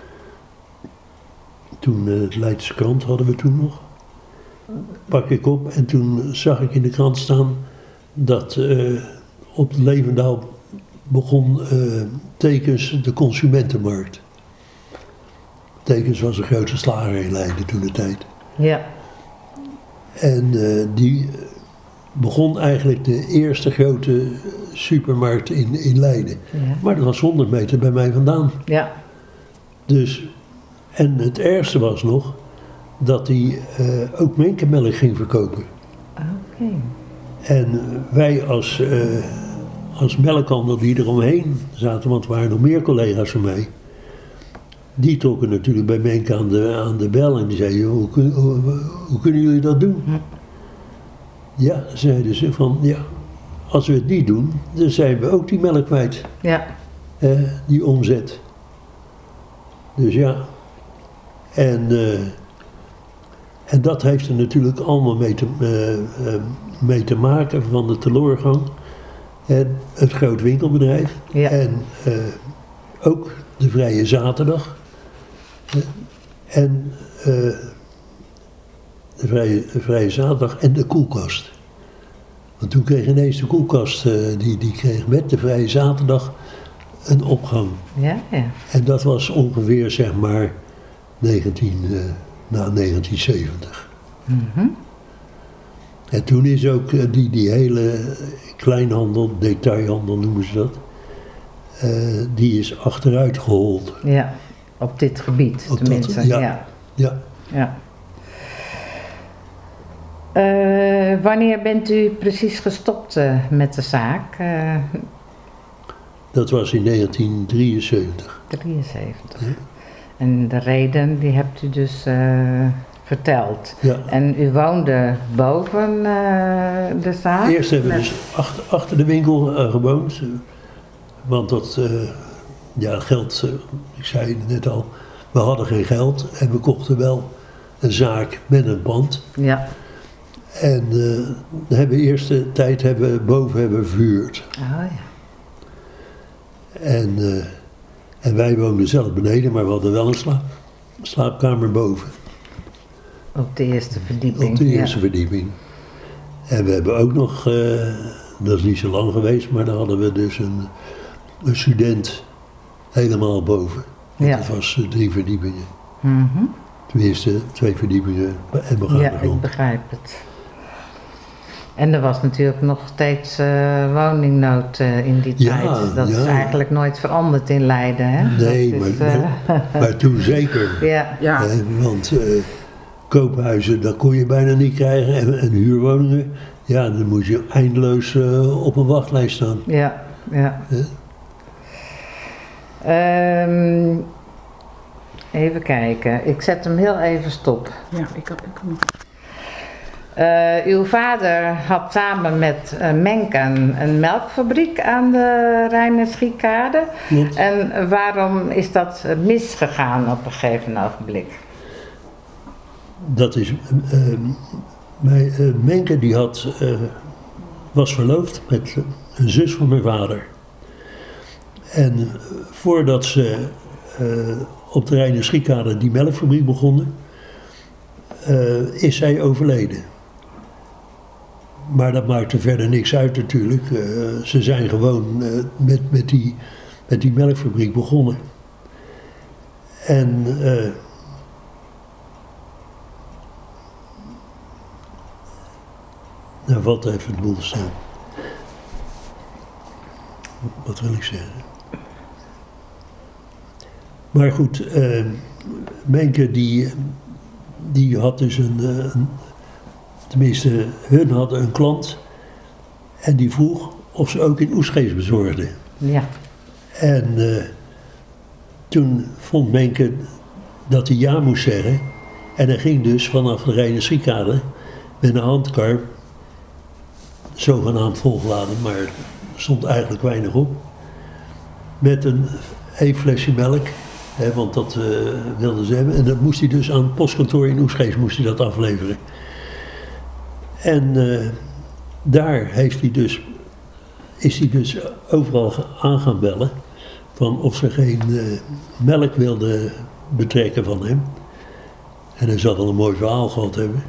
toen uh, het Leidse Krant hadden we toen nog, pak ik op en toen zag ik in de krant staan dat uh, op Levendaal begon uh, Tekens de consumentenmarkt. Tekens was de grootste slager in Leiden toen de tijd. Ja. En uh, die begon eigenlijk de eerste grote supermarkt in, in Leiden. Ja. Maar dat was honderd meter bij mij vandaan. Ja. Dus, en het ergste was nog dat hij uh, ook menkenmelk ging verkopen. Oké. Okay. En wij als, uh, als melkhandel die eromheen zaten, want er waren nog meer collega's van mij, die trokken natuurlijk bij Menke aan de, aan de bel en die zeiden, hoe, hoe, hoe, hoe kunnen jullie dat doen? Hm. Ja, zeiden ze van, ja, als we het niet doen, dan zijn we ook die melk kwijt. Ja. Eh, die omzet. Dus ja. En, uh, en dat heeft er natuurlijk allemaal mee te, uh, uh, mee te maken van de teloorgang. En het groot winkelbedrijf. Ja. En uh, ook de vrije zaterdag. Uh, en uh, de, vrije, de vrije zaterdag en de koelkast. Want toen kreeg ineens de koelkast, uh, die, die kreeg met de vrije zaterdag een opgang. Ja, ja. En dat was ongeveer zeg maar negentien, uh, na negentien zeventig. Mm-hmm. En toen is ook uh, die, die hele kleinhandel, detailhandel noemen ze dat, uh, die is achteruit gehold. Ja, op dit gebied op tenminste. Dat, ja, ja. ja. ja. Uh, wanneer bent u precies gestopt uh, met de zaak? Uh, dat was in negentien drieënzeventig. drieënzeventig. Ja. En de reden, die hebt u dus uh, verteld. Ja. En u woonde boven uh, de zaak? Eerst hebben we met... dus achter, achter de winkel uh, gewoond. Uh, want dat, uh, ja, geld, uh, ik zei het net al, we hadden geen geld. En we kochten wel een zaak met een pand. Ja. En uh, de hebben eerste tijd hebben we boven hebben verhuurd. Oh ja. En, uh, en wij woonden zelf beneden, maar we hadden wel een slaap, slaapkamer boven. Op de eerste verdieping. Op de eerste ja. verdieping. En we hebben ook nog, uh, dat is niet zo lang geweest, maar dan hadden we dus een, een student helemaal boven. Want ja. dat was uh, drie verdiepingen. Mm-hmm. Tenminste, twee verdiepingen en begaande Ja, grond. ik begrijp het. En er was natuurlijk nog steeds uh, woningnood uh, in die ja, tijd. Dat ja. is eigenlijk nooit veranderd in Leiden, hè? Nee, dat is, maar, uh... maar, maar toen zeker. Ja. Ja. Eh, want uh, koophuizen, dat kon je bijna niet krijgen. En, en huurwoningen, ja, dan moest je eindeloos uh, op een wachtlijst staan. Ja, ja. Eh? Um, even kijken, ik zet hem heel even stop. Ja, ik had ik hem. Uh, uw vader had samen met uh, Menke een, een melkfabriek aan de Rijn- en Schiekade. Klopt. En waarom is dat misgegaan op een gegeven ogenblik? Dat is, uh, mijn, uh, Menke die had, uh, was verloofd met een zus van mijn vader. En uh, voordat ze uh, op de Rijn- en Schiekade die melkfabriek begonnen, uh, is zij overleden. Maar dat maakte verder niks uit natuurlijk. Uh, ze zijn gewoon uh, met, met, die, met die melkfabriek begonnen. En uh, nou valt even het boel stil. Wat wil ik zeggen? Maar goed, uh, Menke die, die had dus een, een tenminste, hun hadden een klant en die vroeg of ze ook in Oegstgeest bezorgden. Ja. En uh, toen vond Menke dat hij ja moest zeggen. En hij ging dus vanaf de Rijnenstriekade met een handkar, zogenaamd volgeladen, maar er stond eigenlijk weinig op, met een één flesje melk, hè, want dat uh, wilden ze hebben. En dat moest hij dus aan het postkantoor in Oegstgeest moest hij dat afleveren. En uh, daar heeft hij dus, is hij dus overal aan gaan bellen van of ze geen uh, melk wilden betrekken van hem. En hij zal wel een mooi verhaal gehad hebben.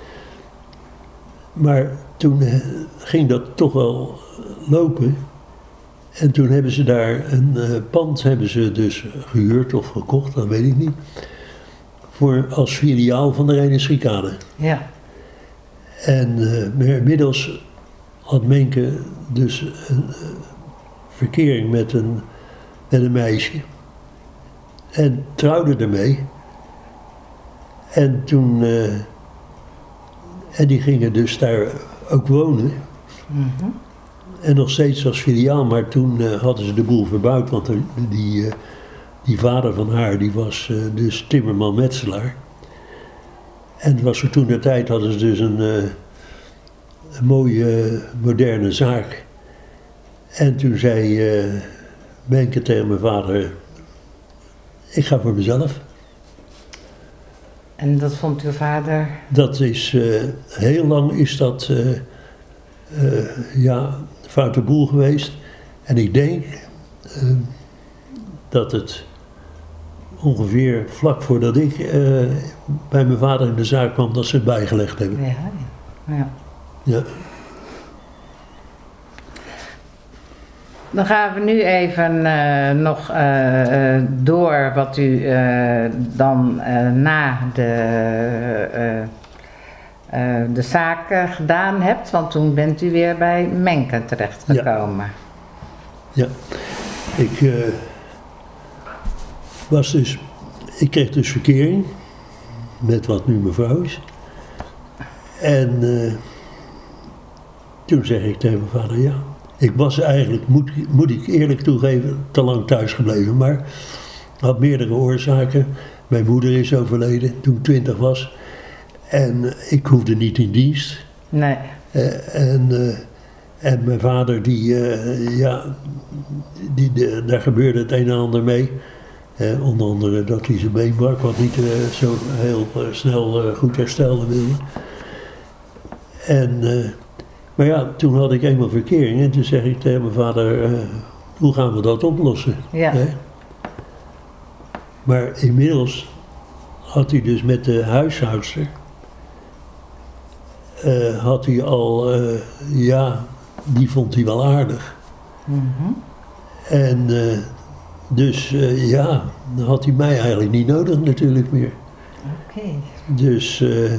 Maar toen uh, ging dat toch wel lopen. En toen hebben ze daar een uh, pand hebben ze dus gehuurd of gekocht, dat weet ik niet. Voor, als filiaal van de Rijnenstriekade. Ja. En uh, inmiddels had Menke dus een uh, verkering met een, met een meisje. En trouwde ermee. En toen, uh, en die gingen dus daar ook wonen. Mm-hmm. En nog steeds als filiaal, maar toen uh, hadden ze de boel verbouwd, want de, die, uh, die vader van haar, die was uh, dus timmerman-metselaar. En het was voor toen de tijd, hadden ze dus een, uh, een mooie, uh, moderne zaak. En toen zei uh, Menke tegen mijn vader, ik ga voor mezelf. En dat vond uw vader? Dat is, uh, heel lang is dat, uh, uh, ja, foute boel geweest. En ik denk uh, dat het ongeveer vlak voordat ik uh, bij mijn vader in de zaak kwam, dat ze het bijgelegd hebben. Ja, ja. ja. Ja. Dan gaan we nu even uh, nog uh, uh, door wat u uh, dan uh, na de, uh, uh, de zaken gedaan hebt. Want toen bent u weer bij Menke terechtgekomen. Ja, ja. Ik uh, was dus, ik kreeg dus verkering met wat nu mijn vrouw is. En uh, toen zeg ik tegen mijn vader, ja. Ik was eigenlijk, moet, moet ik eerlijk toegeven, te lang thuis gebleven, maar had meerdere oorzaken. Mijn moeder is overleden toen ik twintig was en ik hoefde niet in dienst. Nee. Uh, en, uh, en mijn vader, die, uh, ja, die, de, daar gebeurde het een en ander mee. Uh, onder andere dat hij zijn been brak, wat niet uh, zo heel uh, snel uh, goed herstelde wilde. En... Uh, Maar ja, toen had ik eenmaal verkering en toen zeg ik tegen mijn vader, uh, hoe gaan we dat oplossen? Ja. Hè? Maar inmiddels had hij dus met de huishoudster, uh, had hij al, uh, ja, die vond hij wel aardig. Mm-hmm. En uh, dus uh, ja, dan had hij mij eigenlijk niet nodig natuurlijk meer. Oké. Okay. Dus... Uh,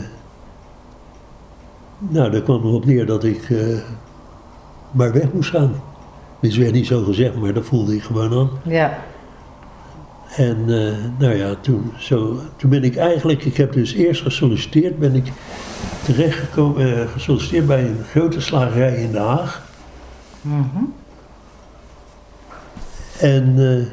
Nou, daar kwam erop neer dat ik uh, maar weg moest gaan. Het werd niet zo gezegd, maar dat voelde ik gewoon aan. Ja. En uh, nou ja, toen, zo, toen ben ik eigenlijk, ik heb dus eerst gesolliciteerd, ben ik terechtgekomen, uh, gesolliciteerd bij een grote slagerij in Den Haag. Mm-hmm. En uh,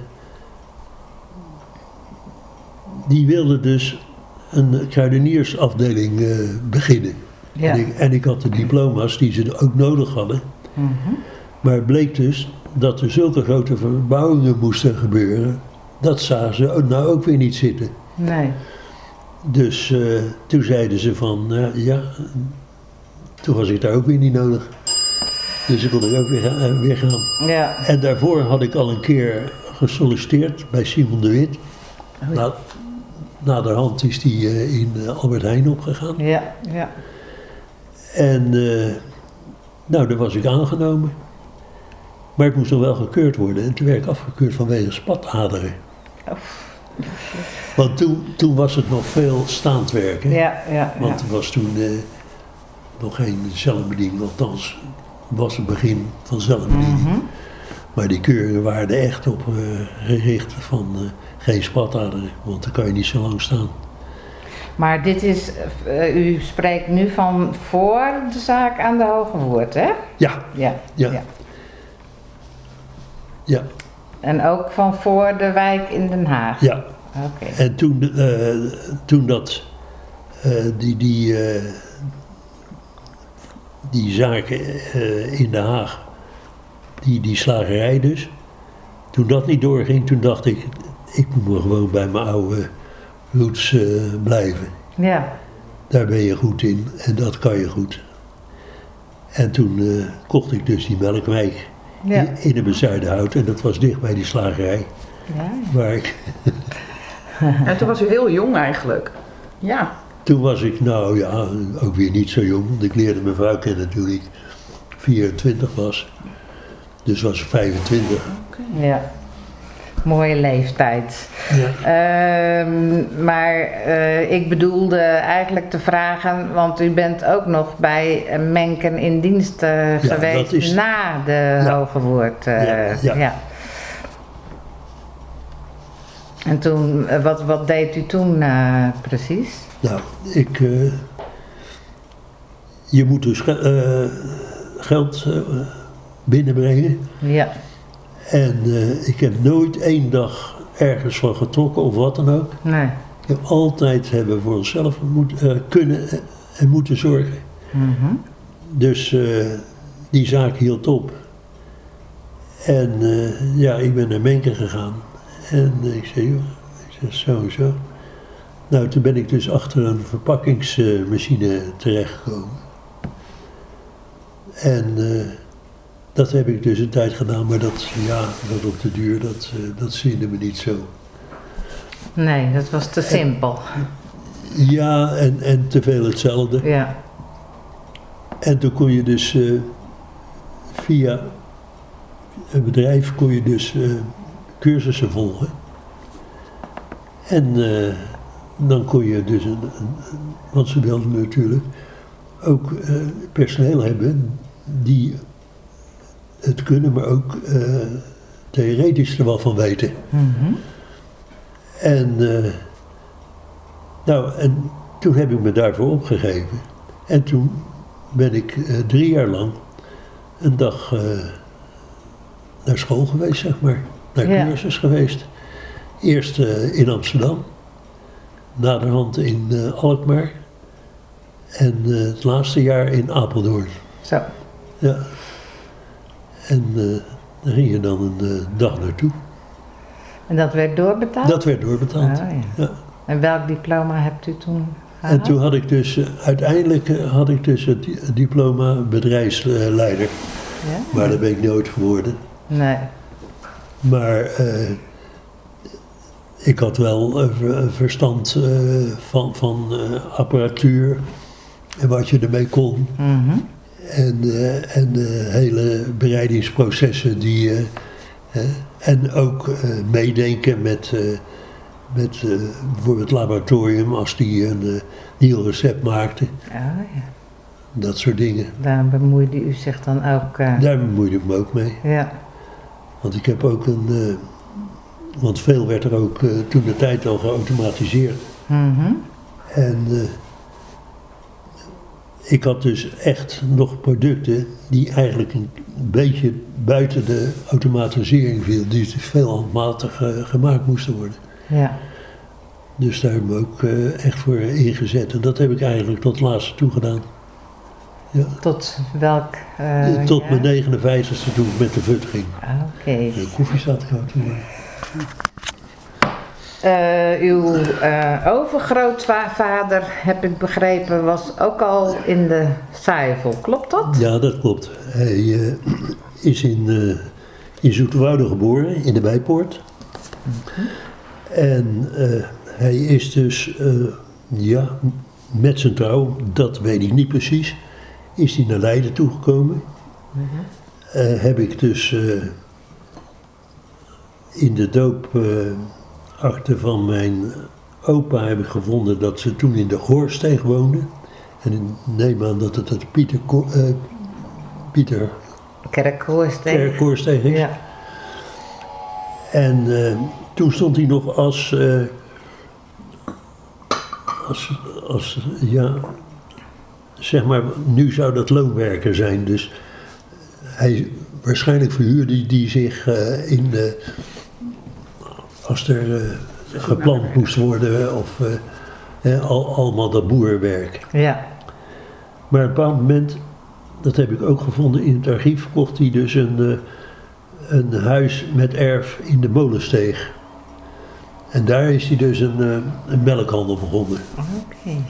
die wilde dus een kruideniersafdeling uh, beginnen. Ja. En, ik, en ik had de diploma's die ze ook nodig hadden. Mm-hmm. Maar het bleek dus dat er zulke grote verbouwingen moesten gebeuren. Dat zagen ze nou ook weer niet zitten. Nee. Dus uh, toen zeiden ze van, uh, ja, toen was ik daar ook weer niet nodig. Dus ik kon er ook weer, uh, weer gaan. Ja. En daarvoor had ik al een keer gesolliciteerd bij Simon de Wit. Oh, ja. Na, naderhand is die uh, in uh, Albert Heijn opgegaan. Ja, ja. En uh, nou, daar was ik aangenomen. Maar ik moest nog wel gekeurd worden. En toen werd ik afgekeurd vanwege spataderen. Oh. Want toen, toen was het nog veel staand werken. Ja, ja, Want ja. er was toen uh, nog geen zelfbediening. Althans, was het begin van zelfbediening. Mm-hmm. Maar die keuringen waren er echt op uh, gericht van uh, geen spataderen. Want dan kan je niet zo lang staan. Maar dit is, uh, u spreekt nu van voor de zaak aan de Hogewoerd, hè? Ja. Ja. Ja. ja. Ja. En ook van voor de wijk in Den Haag? Ja. Oké. Okay. En toen, uh, toen dat, uh, die, die, uh, die zaken uh, in Den Haag, die, die slagerij dus, toen dat niet doorging, toen dacht ik, ik moet maar gewoon bij mijn oude roots uh, blijven. Ja. Daar ben je goed in en dat kan je goed. En toen uh, kocht ik dus die melkwijk ja. in, in de Bezuidenhout en dat was dicht bij die slagerij. Ja. Waar ik en toen was u heel jong eigenlijk. Ja. Toen was ik, nou ja, ook weer niet zo jong. Want ik leerde mijn vrouw kennen toen ik vierentwintig was. Dus was ik vijfentwintig. Okay. Ja. Mooie leeftijd. Ja. Uh, maar uh, ik bedoelde eigenlijk te vragen, want u bent ook nog bij Menken in dienst uh, ja, geweest is... na de ja. Hogewoerd. Uh, ja, ja. ja. En toen, uh, wat, wat deed u toen uh, precies? Nou, ik... Uh, je moet dus uh, geld uh, binnenbrengen. Ja. En uh, ik heb nooit één dag ergens van getrokken of wat dan ook. Nee. Ik heb altijd hebben voor onszelf moet, uh, kunnen en moeten zorgen. Mm-hmm. Dus uh, die zaak hield op. En uh, ja, ik ben naar Menken gegaan. En uh, ik zei, joh, ik zeg zo en zo. Nou, toen ben ik dus achter een verpakkingsmachine terechtgekomen. En... Uh, Dat heb ik dus een tijd gedaan, maar dat, ja, dat op de duur, dat, uh, dat zinde me niet zo. Nee, dat was te simpel. En, ja, en, en te veel hetzelfde. Ja. En toen kon je dus uh, via een bedrijf kon je dus uh, cursussen volgen. En uh, dan kon je dus, een, een, want ze wilden natuurlijk ook uh, personeel hebben die... het kunnen, maar ook uh, theoretisch er wel van weten. Mm-hmm. En, uh, nou, en toen heb ik me daarvoor opgegeven. En toen ben ik uh, drie jaar lang een dag uh, naar school geweest, zeg maar. Naar ja. cursus geweest. Eerst uh, in Amsterdam, naderhand in uh, Alkmaar. En uh, het laatste jaar in Apeldoorn. Zo. Ja. En uh, daar ging je dan een uh, dag naartoe. En dat werd doorbetaald? Dat werd doorbetaald, oh, ja. ja. En welk diploma hebt u toen gehad? En toen had ik dus, uh, uiteindelijk uh, had ik dus het diploma bedrijfsleider. Ja? Maar dat ben ik nooit geworden. Nee. Maar uh, ik had wel uh, verstand uh, van, van uh, apparatuur en wat je ermee kon. Mm-hmm. En, uh, en uh, hele bereidingsprocessen die... Uh, uh, en ook uh, meedenken met, uh, met uh, bijvoorbeeld het laboratorium als die een uh, nieuw recept maakte. Oh ja. Dat soort dingen. Daar bemoeide u zich dan ook... Uh... Daar bemoeide ik me ook mee. Ja. Want ik heb ook een... Uh, want veel werd er ook uh, toen de tijd al geautomatiseerd. Mm-hmm. En... Uh, ik had dus echt nog producten die eigenlijk een beetje buiten de automatisering viel. Die dus veel handmatig uh, gemaakt moesten worden. Ja. Dus daar hebben we ook uh, echt voor ingezet. En dat heb ik eigenlijk tot laatste toe gedaan. Ja. Tot welk uh, Tot jaar? mijn negenenvijftigste toen ik met de V U T ging. Oké. Okay. De koffie zat ik ook toen. Uh, uw uh, overgrootvader, heb ik begrepen, was ook al in de Zuivel. Klopt dat? Ja, dat klopt. Hij uh, is in, uh, in Zoeterwoude geboren, in de Bijpoort. Mm-hmm. En uh, hij is dus, uh, ja, met zijn trouw, dat weet ik niet precies, is hij naar Leiden toegekomen. Mm-hmm. Uh, heb ik dus uh, in de doop... Uh, Akte van mijn opa heb ik gevonden dat ze toen in de Goorsteeg woonden. En ik neem aan dat het het Pieter, uh, Pieter Kerkgoorsteeg. Kerkgoorsteeg is. Ja. En uh, toen stond hij nog als, uh, als, als, ja, zeg maar, nu zou dat loonwerker zijn. Dus hij, waarschijnlijk verhuurde hij die zich uh, in de, als er uh, geplant moest worden of uh, hè, al, allemaal dat boerwerk. Ja. Maar op een bepaald moment, dat heb ik ook gevonden in het archief, kocht hij dus een, uh, een huis met erf in de Molensteeg. En daar is hij dus een, uh, een melkhandel begonnen. Oké. Okay.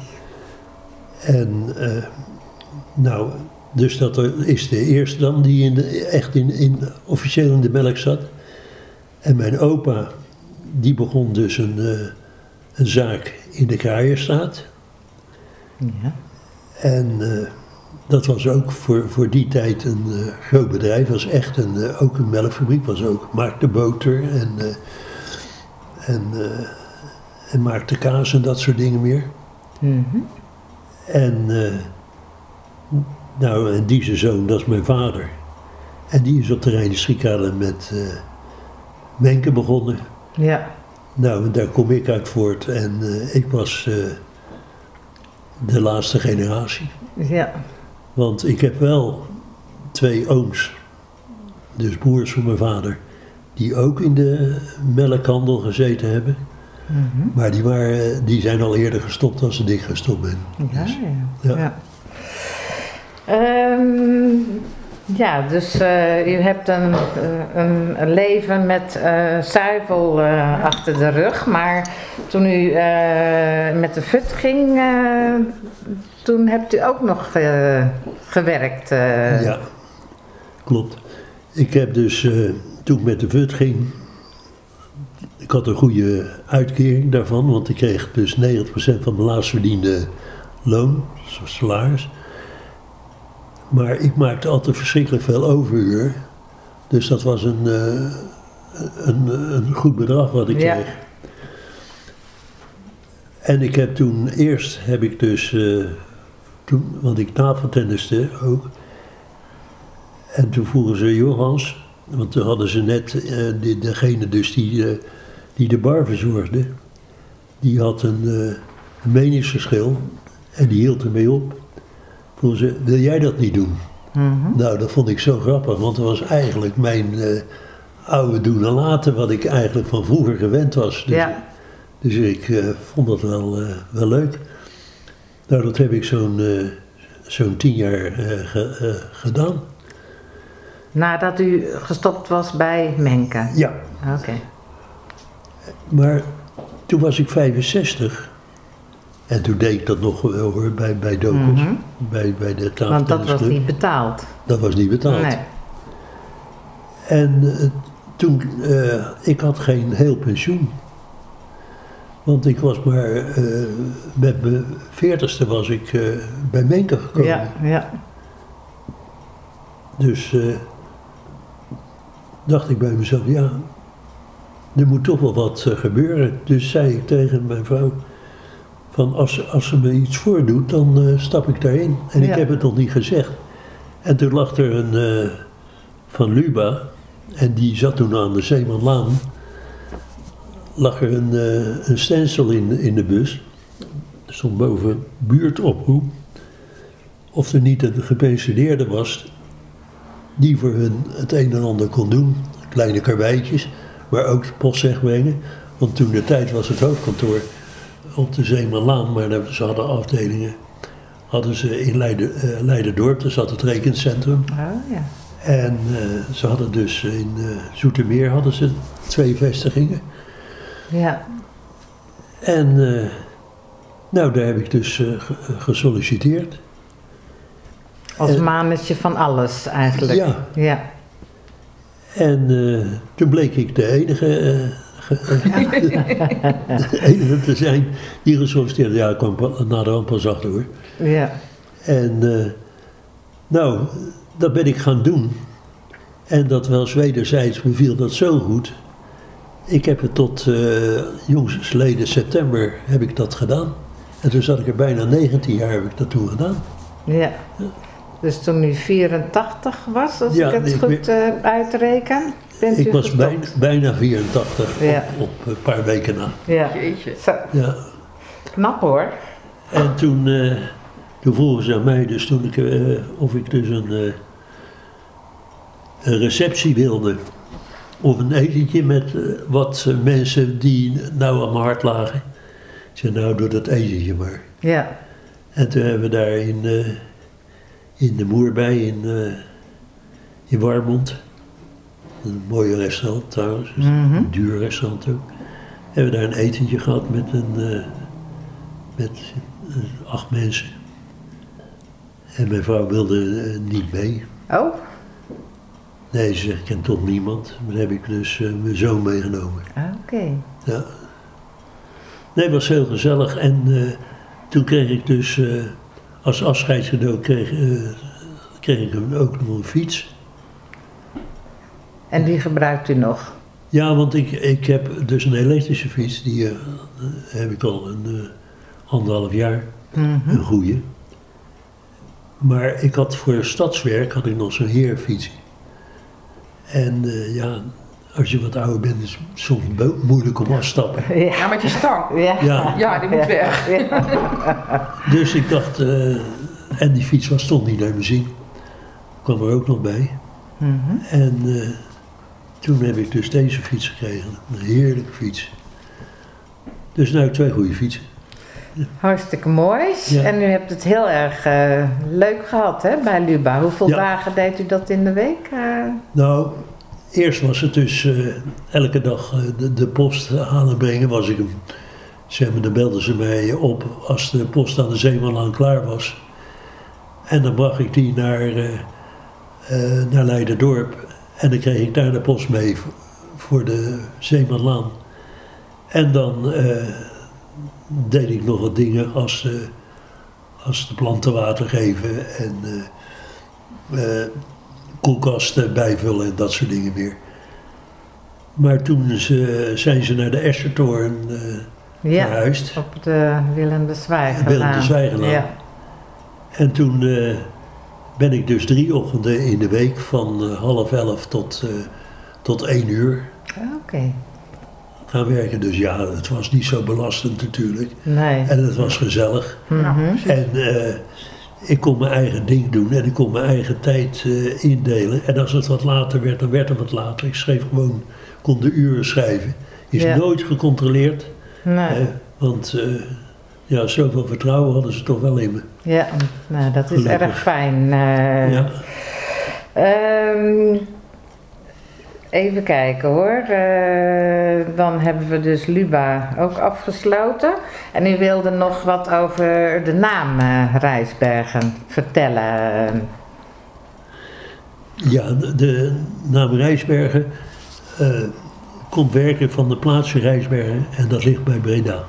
En uh, nou, dus dat is de eerste dan die in de, echt in, in, officieel in de melk zat. En mijn opa, die begon dus een, uh, een zaak in de Kraaienstraat. Ja. En uh, dat was ook voor, voor die tijd een uh, groot bedrijf. Was echt een, uh, ook een melkfabriek, was ook, maakte boter en, uh, en, uh, en maakte kaas en dat soort dingen meer. Mm-hmm. En uh, nou, en die zijn zoon, dat is mijn vader. En die is op de Rijnstriekkade met uh, Menke begonnen. Ja. Nou, en daar kom ik uit voort. En uh, ik was uh, de laatste generatie. Ja. Want ik heb wel twee ooms, dus broers van mijn vader, die ook in de melkhandel gezeten hebben. Mm-hmm. Maar die, waren, die zijn al eerder gestopt dan ik gestopt ben. Ja, Dus, ja. ja. Ja, um, ja dus uh, u hebt een, een, een leven met uh, zuivel uh, achter de rug, maar toen u uh, met de fut ging, uh, toen hebt u ook nog uh, gewerkt. Uh. Ja, klopt. Ik heb dus, uh, toen ik met de fut ging, ik had een goede uitkering daarvan, want ik kreeg dus negentig procent van mijn laatst verdiende loon, salaris. Maar ik maakte altijd verschrikkelijk veel overuur, dus dat was een, uh, een, een goed bedrag wat ik ja. kreeg. En ik heb toen, eerst heb ik dus, uh, toen, want ik tafeltenniste ook, en toen vroegen ze, Johans, want toen hadden ze net, uh, die, degene dus die, uh, die de bar verzorgde, die had een, uh, een meningsverschil en die hield ermee op. Vroegen ze, wil jij dat niet doen? Mm-hmm. Nou, dat vond ik zo grappig, want dat was eigenlijk mijn uh, oude doen en laten, wat ik eigenlijk van vroeger gewend was. Dus, ja. dus ik uh, vond dat wel, uh, wel leuk. Nou, dat heb ik zo'n uh, zo'n tien jaar uh, ge, uh, gedaan. Nadat u gestopt was bij Menke? Ja. Oké. Okay. Maar toen was ik vijfenzestig. En toen deed ik dat nog wel hoor, bij, bij Dokers. Mm-hmm. Bij, bij de tafeltennisclub. Want dat was niet betaald? Dat was niet betaald. Nee. En uh, toen, uh, ik had geen heel pensioen. Want ik was maar, uh, met mijn veertigste was ik uh, bij Menke gekomen. Ja, ja. Dus uh, dacht ik bij mezelf, ja, er moet toch wel wat uh, gebeuren. Dus zei ik tegen mijn vrouw, van als, als ze me iets voordoet, dan uh, stap ik daarin. En ja. ik heb het nog niet gezegd. En toen lag er een uh, van Luba, en die zat toen aan de Zeemanlaan, lag er een, uh, een stencil in, in de bus. Er stond boven buurtoproep. Of er niet een gepensioneerde was die voor hun het een en ander kon doen. Kleine karweitjes, maar ook de post wegbrengen. Want toen de tijd was het hoofdkantoor op de Zeemanlaan, maar ze hadden afdelingen. Hadden ze in Leiden, uh, Leiderdorp, daar zat het rekencentrum. Oh, ja. En uh, ze hadden dus in uh, Zoetermeer hadden ze twee vestigingen. Ja. En uh, nou, daar heb ik dus uh, gesolliciteerd. Als en, mannetje van alles eigenlijk. Ja. ja. En uh, toen bleek ik de enige, uh, ge, de enige te zijn die gesolliciteerd. Ja, ik kwam na de hand pas achter hoor. Ja. En uh, nou, dat ben ik gaan doen. En dat was wederzijds beviel dat zo goed. Ik heb het tot uh, jongsleden september heb ik dat gedaan. En toen zat ik er bijna negentien jaar heb ik dat toen gedaan. Ja. ja. Dus toen u vierentachtig was, als ja, ik het ik goed uh, uitreken, bent ik u was bijna, bijna vierentachtig ja. op, op een paar weken na. Ja. Jeetje. Zo. Ja. Knap hoor. En toen, uh, toen vroegen ze aan mij dus toen ik, uh, of ik dus een, uh, een receptie wilde. Of een etentje met uh, wat uh, mensen die nou aan mijn hart lagen. Ik zei, nou doe dat etentje maar. Ja. En toen hebben we daar in, uh, in de Moerbij, in, uh, in Warmond, een mooie restaurant trouwens, Mm-hmm. een duur restaurant ook. Hebben we daar een etentje gehad met, een, uh, met uh, acht mensen. En mijn vrouw wilde uh, niet mee. Oh, Nee, ze zegt, ik ken toch niemand. Dan heb ik dus uh, mijn zoon meegenomen. oké. Ja. Nee, het was heel gezellig. En uh, toen kreeg ik dus, uh, als afscheidscadeau, kreeg, uh, kreeg ik ook nog een fiets. En die gebruikt u nog? Ja, want ik, ik heb dus een elektrische fiets. Die uh, heb ik al een uh, anderhalf jaar. Mm-hmm. Een goeie. Maar ik had voor stadswerk had ik nog zo'n heerfiets. En uh, ja, als je wat ouder bent, is het soms bo- moeilijk om afstappen. Ja, met je stang. Ja. Ja. Ja, die moet weg. Ja. Dus ik dacht, uh, en die fiets was toch niet naar mijn zin. Kwam er ook nog bij. Mm-hmm. En uh, toen heb ik dus deze fiets gekregen. Een heerlijke fiets. Dus nou twee goede fietsen. Hartstikke mooi. Ja. En u hebt het heel erg uh, leuk gehad hè, bij Luba. Hoeveel Ja. dagen deed u dat in de week? Uh, Nou, eerst was het dus uh, elke dag uh, de, de post halen en brengen. Was ik hem, zeg maar, dan belden ze mij op als de post aan de Zeemanlaan klaar was. En dan bracht ik die naar, uh, uh, naar Leiderdorp. En dan kreeg ik daar de post mee voor, voor de Zeemanlaan. En dan uh, deed ik nog wat dingen als, uh, als de planten water geven en uh, uh, koelkasten bijvullen en dat soort dingen meer. Maar toen ze, zijn ze naar de Estertoren uh, ja, verhuisd. op de Willem de Zwijgerlaan. Willem de Zwijgerlaan. Ja. En toen uh, ben ik dus drie ochtenden in de week van uh, half elf tot, uh, tot één uur Oké. Okay. gaan werken. Dus ja, het was niet zo belastend natuurlijk. Nee. En het was gezellig. Mm-hmm. En uh, ik kon mijn eigen ding doen en ik kon mijn eigen tijd uh, indelen. En als het wat later werd, dan werd het wat later. Ik schreef gewoon, kon de uren schrijven. Is Ja. nooit gecontroleerd. Nee. Uh, want uh, ja, zoveel vertrouwen hadden ze toch wel in me. Ja, nou dat is Gelukkig. erg fijn. Uh, Ja. Um, even kijken hoor. Uh, dan hebben we dus Luba ook afgesloten. En u wilde nog wat over de naam uh, Rijsbergen vertellen. Ja, de, de naam Rijsbergen uh, komt werken van de plaatsje Rijsbergen en dat ligt bij Breda.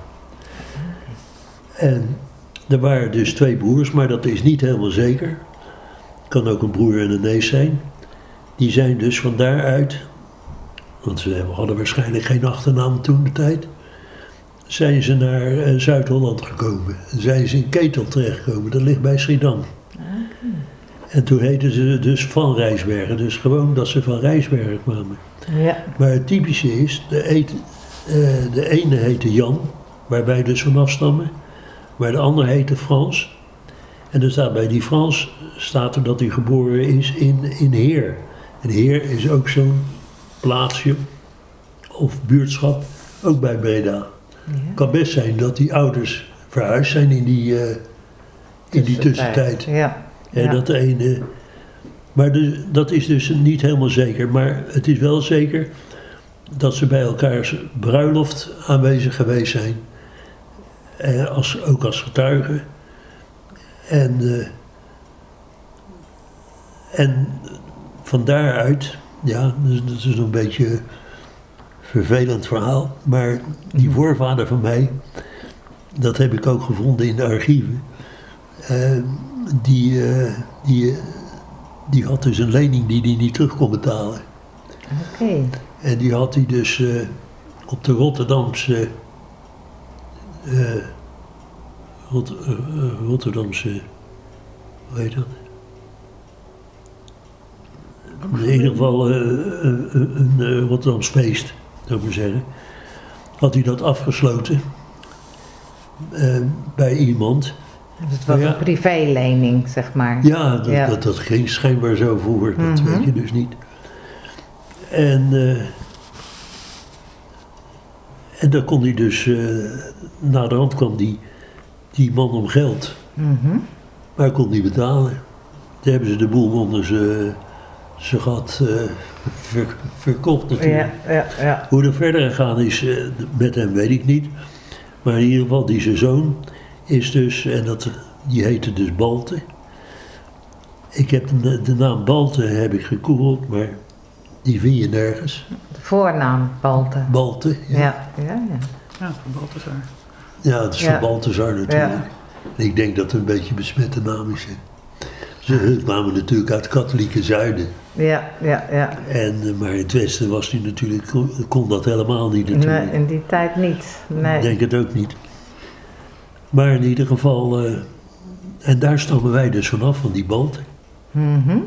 En er waren dus twee broers, maar dat is niet helemaal zeker. Kan ook een broer en een neef zijn. Die zijn dus van daaruit, want ze hadden waarschijnlijk geen achternaam toen de tijd, zijn ze naar uh, Zuid-Holland gekomen. Zijn ze in Ketel terechtgekomen, dat ligt bij Schiedam. En toen heten ze dus Van Rijsbergen, dus gewoon dat ze van Rijsbergen kwamen. Ja. Maar het typische is, de, eet, uh, de ene heette Jan, waar wij dus van afstammen, maar de ander heette Frans. En er staat bij die Frans staat er dat hij geboren is in, in Heer. En Heer is ook zo'n plaatsje of buurtschap, ook bij Breda. Ja. Het kan best zijn dat die ouders verhuisd zijn in die, uh, in die tussentijd. Ja. En Ja. dat de ene, maar de, dat is dus niet helemaal zeker. Maar het is wel zeker dat ze bij elkaars bruiloft aanwezig geweest zijn. Eh, als, ook als getuigen. En, uh, en van daaruit, ja, dat is een beetje een vervelend verhaal. Maar die voorvader van mij, dat heb ik ook gevonden in de archieven. Uh, die, uh, die, uh, die had dus een lening die hij niet terug kon betalen. Oké. Okay. En die had hij dus uh, op de Rotterdamse, uh, Rot, uh, uh, Rotterdamse, hoe heet dat? In ieder geval uh, een, een, een Rotterdams feest, zou ik maar zeggen. Had hij dat afgesloten. uh, bij iemand. Dus het was ja, een privélening, zeg maar. Ja, dat, ja. dat, dat ging schijnbaar zo voor, dat mm-hmm. weet je dus niet. En, uh, en dan kon hij dus, uh, na de hand kwam die, die man om geld. Mm-hmm. Maar hij kon niet betalen. Toen hebben ze de boel onder ze, ze gat uh, ver, verkocht natuurlijk. Ja, ja, ja. Hoe er verder gegaan is uh, met hem weet ik niet. Maar in ieder geval, die zijn zoon is dus, en dat, die heette dus Balte. Ik heb de, de naam Balte heb ik gegoogeld, maar die vind je nergens. De voornaam Balte. Balte, ja. Ja, ja, ja. Ja, van Balthazar. Ja, het is ja. van Balthazar natuurlijk. Ja. En ik denk dat het een beetje een besmette naam is. Ze kwamen natuurlijk uit het katholieke zuiden. Ja, ja, ja. En, maar in het westen was hij natuurlijk, kon dat helemaal niet natuurlijk. Nee, in die tijd niet. Nee. Ik denk het ook niet. Maar in ieder geval, uh, en daar stammen wij dus vanaf, van die Balte. Mm-hmm.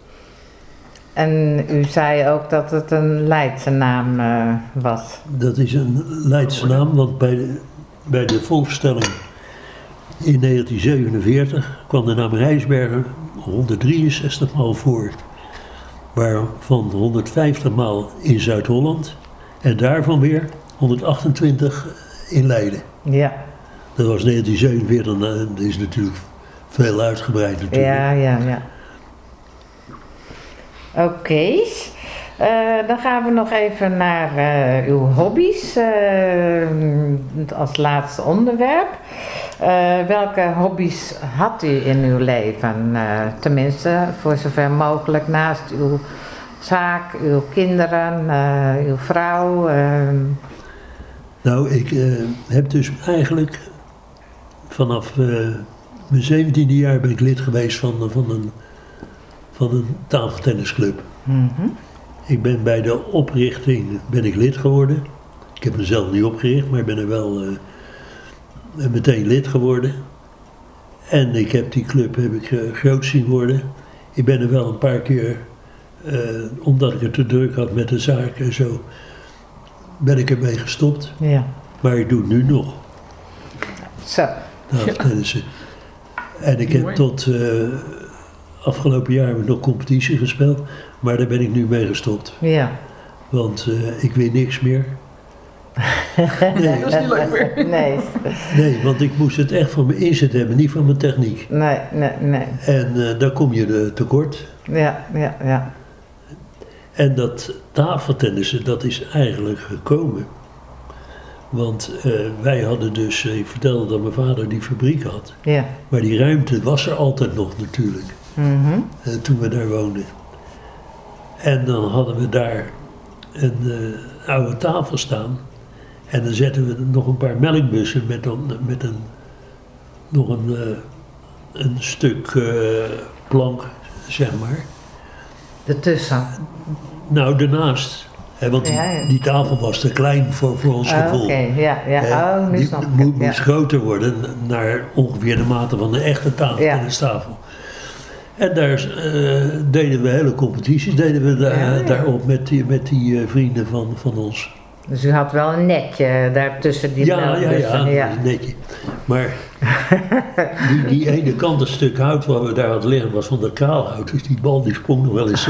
En u zei ook dat het een Leidse naam uh, was. Dat is een Leidse naam, want bij de, bij de volksstelling in negentien zevenenveertig kwam de naam Rijsberger honderddrieënzestig maal voor. Waarvan honderdvijftig maal in Zuid-Holland en daarvan weer honderdachtentwintig in Leiden. Ja. Dat was negentien zevenenveertig, dat is natuurlijk veel uitgebreid natuurlijk. Ja, ja, ja. Oké, okay. uh, dan gaan we nog even naar uh, uw hobby's uh, als laatste onderwerp. Uh, welke hobby's had u in uw leven? Uh, tenminste, voor zover mogelijk naast uw zaak, uw kinderen, uh, uw vrouw. Uh... Nou, ik uh, heb dus eigenlijk vanaf uh, mijn zeventiende jaar ben ik lid geweest van, van een... van een tafeltennisclub. Mm-hmm. Ik ben bij de oprichting ben ik lid geworden. Ik heb mezelf niet opgericht, maar ik ben er wel uh, meteen lid geworden. En ik heb die club heb ik, uh, groot zien worden. Ik ben er wel een paar keer, uh, omdat ik het te druk had met de zaken en zo, ben ik ermee gestopt. Ja. Maar ik doe het nu nog. Zo. Tafeltennissen. En ik heb tot... Uh, Afgelopen jaar heb ik nog competitie gespeeld, maar daar ben ik nu mee gestopt. Ja. Want uh, ik weet niks meer. Nee, dat is niet leuk meer. Nee. Nee, want ik moest het echt van mijn inzet hebben, niet van mijn techniek. Nee, nee, nee. En uh, dan kom je er tekort. Ja, ja, ja. En dat tafeltennissen, dat is eigenlijk gekomen. Want uh, wij hadden dus, ik vertelde dat mijn vader die fabriek had. Ja. Maar die ruimte was er altijd nog natuurlijk. Mm-hmm. Uh, toen we daar woonden. En dan hadden we daar een uh, oude tafel staan. En dan zetten we nog een paar melkbussen met, dan, met een, nog een, uh, een stuk uh, plank, zeg maar. Ertussen. Nou, daarnaast. Hè, want ja, ja. Die, die tafel was te klein voor, voor ons oh, gevoel. Oké, okay. ja, ja. Hè, oh, nu die snap ik mo- het. moest Ja. groter worden naar ongeveer de mate van de echte tafel Ja. en de tafel. En daar uh, deden we hele competities, deden we da- ja, ja. daarop met die, met die uh, vrienden van, van ons. Dus u had wel een netje daartussen die Ja, ja, melkbussen. ja, ja. een netje. Maar die, die ene kant, het stuk hout waar we daar hadden liggen, was van de kraalhout. Dus die bal die sprong nog wel eens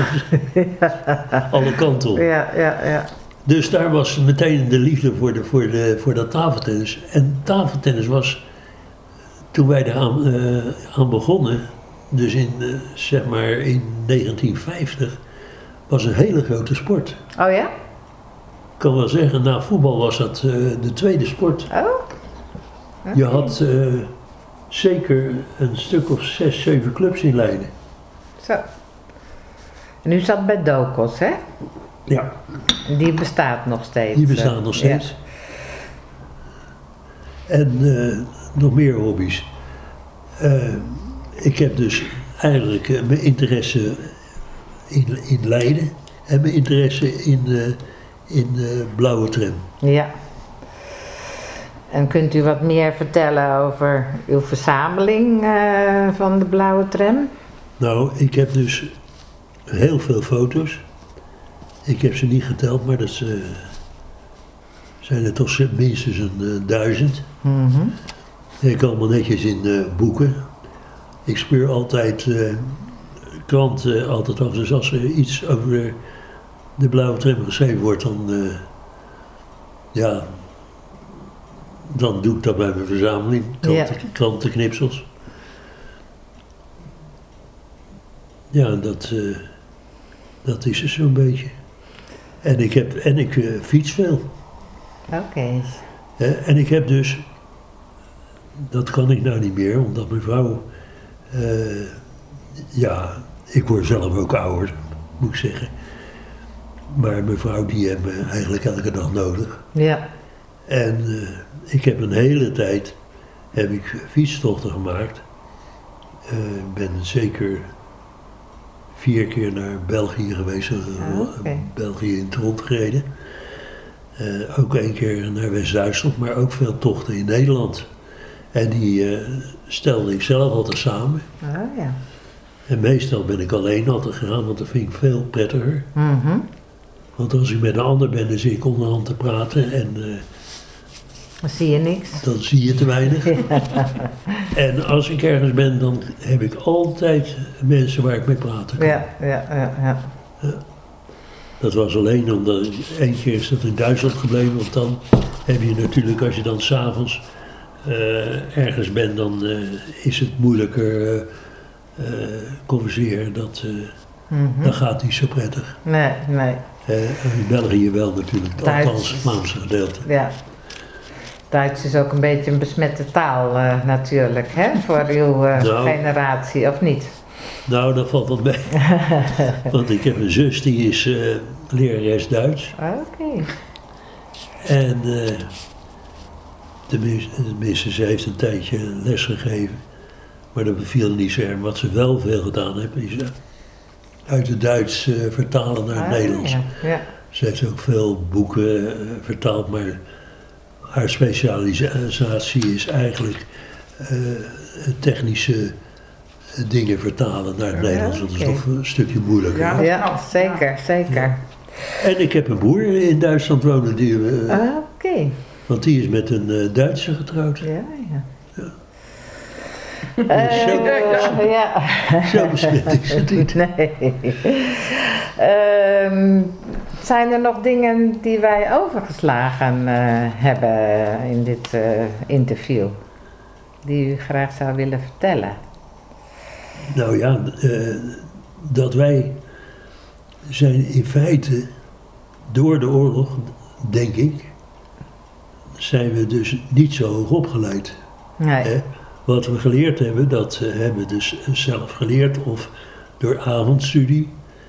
alle kanten op. Ja, ja, ja. Dus daar was meteen de liefde voor, de, voor, de, voor dat tafeltennis. En tafeltennis was, toen wij eraan uh, aan begonnen, dus in, uh, zeg maar in negentien vijftig, was een hele grote sport. Oh ja? Ik kan wel zeggen, na voetbal was dat uh, de tweede sport. Oh? Okay. Je had uh, zeker een stuk of zes, zeven clubs in Leiden. Zo. En u zat bij Dokos, hè? Ja. Die bestaat nog steeds. Die bestaan nog steeds. Ja. En uh, nog meer hobby's. Uh, ik heb dus eigenlijk uh, mijn interesse in, in Leiden en mijn interesse in, uh, in uh, Blauwe Tram. Ja. En kunt u wat meer vertellen over uw verzameling uh, van de Blauwe Tram? Nou, ik heb dus heel veel foto's. Ik heb ze niet geteld, maar dat uh, zijn er toch minstens een uh, duizend. Mm-hmm. Ik allemaal netjes in uh, boeken. Ik speur altijd uh, kranten altijd af. Dus als er iets over uh, de blauwe tram geschreven wordt, dan, uh, ja, dan doe ik dat bij mijn verzameling. Kranten, ja. Krantenknipsels. Ja, dat, uh, dat is er zo'n beetje. En ik, heb, en ik uh, fiets veel. Oké. Okay. Uh, en ik heb dus, dat kan ik nou niet meer, omdat mijn vrouw, uh, ja, ik word zelf ook ouder, moet ik zeggen. Maar mijn vrouw die heeft me eigenlijk elke dag nodig. Ja. En uh, ik heb een hele tijd, heb ik fietstochten gemaakt. Ik uh, ben zeker vier keer naar België geweest, ah, okay. België in het rond gereden. Uh, ook één keer naar West-Duitsland, maar ook veel tochten in Nederland. En die uh, stelde ik zelf altijd samen. Ah, ja. En meestal ben ik alleen altijd gegaan, want dat vind ik veel prettiger. Mm-hmm. Want als ik met een ander ben, dan zit ik onderhand te praten en uh, dan zie je niks. Dan zie je te weinig. En als ik ergens ben, dan heb ik altijd mensen waar ik mee praten kan. Ja, ja, ja, ja. Ja. Dat was alleen omdat, één keer is dat in Duitsland gebleven, want dan heb je natuurlijk, als je dan s'avonds uh, ergens bent, dan uh, is het moeilijker uh, uh, converseren. Dat, uh, mm-hmm. Dat gaat niet zo prettig. Nee, nee. Uh, in België wel natuurlijk, Duits. Althans het Vlaamse gedeelte. Ja. Duits is ook een beetje een besmette taal uh, natuurlijk, hè, voor uw uh, nou, generatie, of niet? Nou, dat valt wat mee. Want ik heb een zus, die is uh, lerares Duits. Oké. Okay. En uh, tenminste, ze heeft een tijdje les gegeven. Maar dat beviel niet zo erg. Wat ze wel veel gedaan heeft, is uh, uit het Duits uh, vertalen naar het ah, Nederlands. Ja, ja. Ze heeft ook veel boeken uh, vertaald, maar haar specialisatie is eigenlijk uh, technische dingen vertalen naar het ja, Nederlands. Dat okay. is nog een stukje moeilijker. Ja, ja zeker, zeker. Ja. En ik heb een broer in Duitsland wonen. Die, uh, ah, oké. Okay. Want die is met een uh, Duitser getrouwd. Ja, ja. ja. Uh, zo, uh, ja. Zo besmet is het niet. Nee. Uh, zijn er nog dingen die wij overgeslagen uh, hebben in dit uh, interview? Die u graag zou willen vertellen? Nou ja, uh, dat wij zijn in feite door de oorlog, denk ik, zijn we dus niet zo hoog opgeleid. Nee. Hè? Wat we geleerd hebben, dat uh, hebben we dus zelf geleerd of door avondstudie.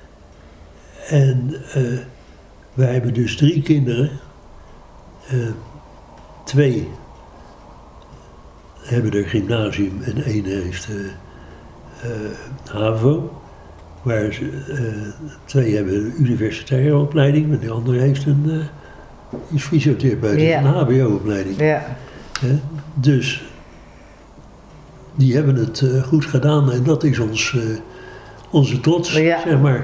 En uh, wij hebben dus drie kinderen. Uh, twee hebben er gymnasium en één heeft uh, uh, HAVO. Waar ze, uh, twee hebben een universitaire opleiding, maar de andere heeft een uh, is fysiotherapeut, ja. Een H B O-opleiding. Ja. Uh, dus die hebben het uh, goed gedaan en dat is ons, uh, onze trots, ja. Zeg maar.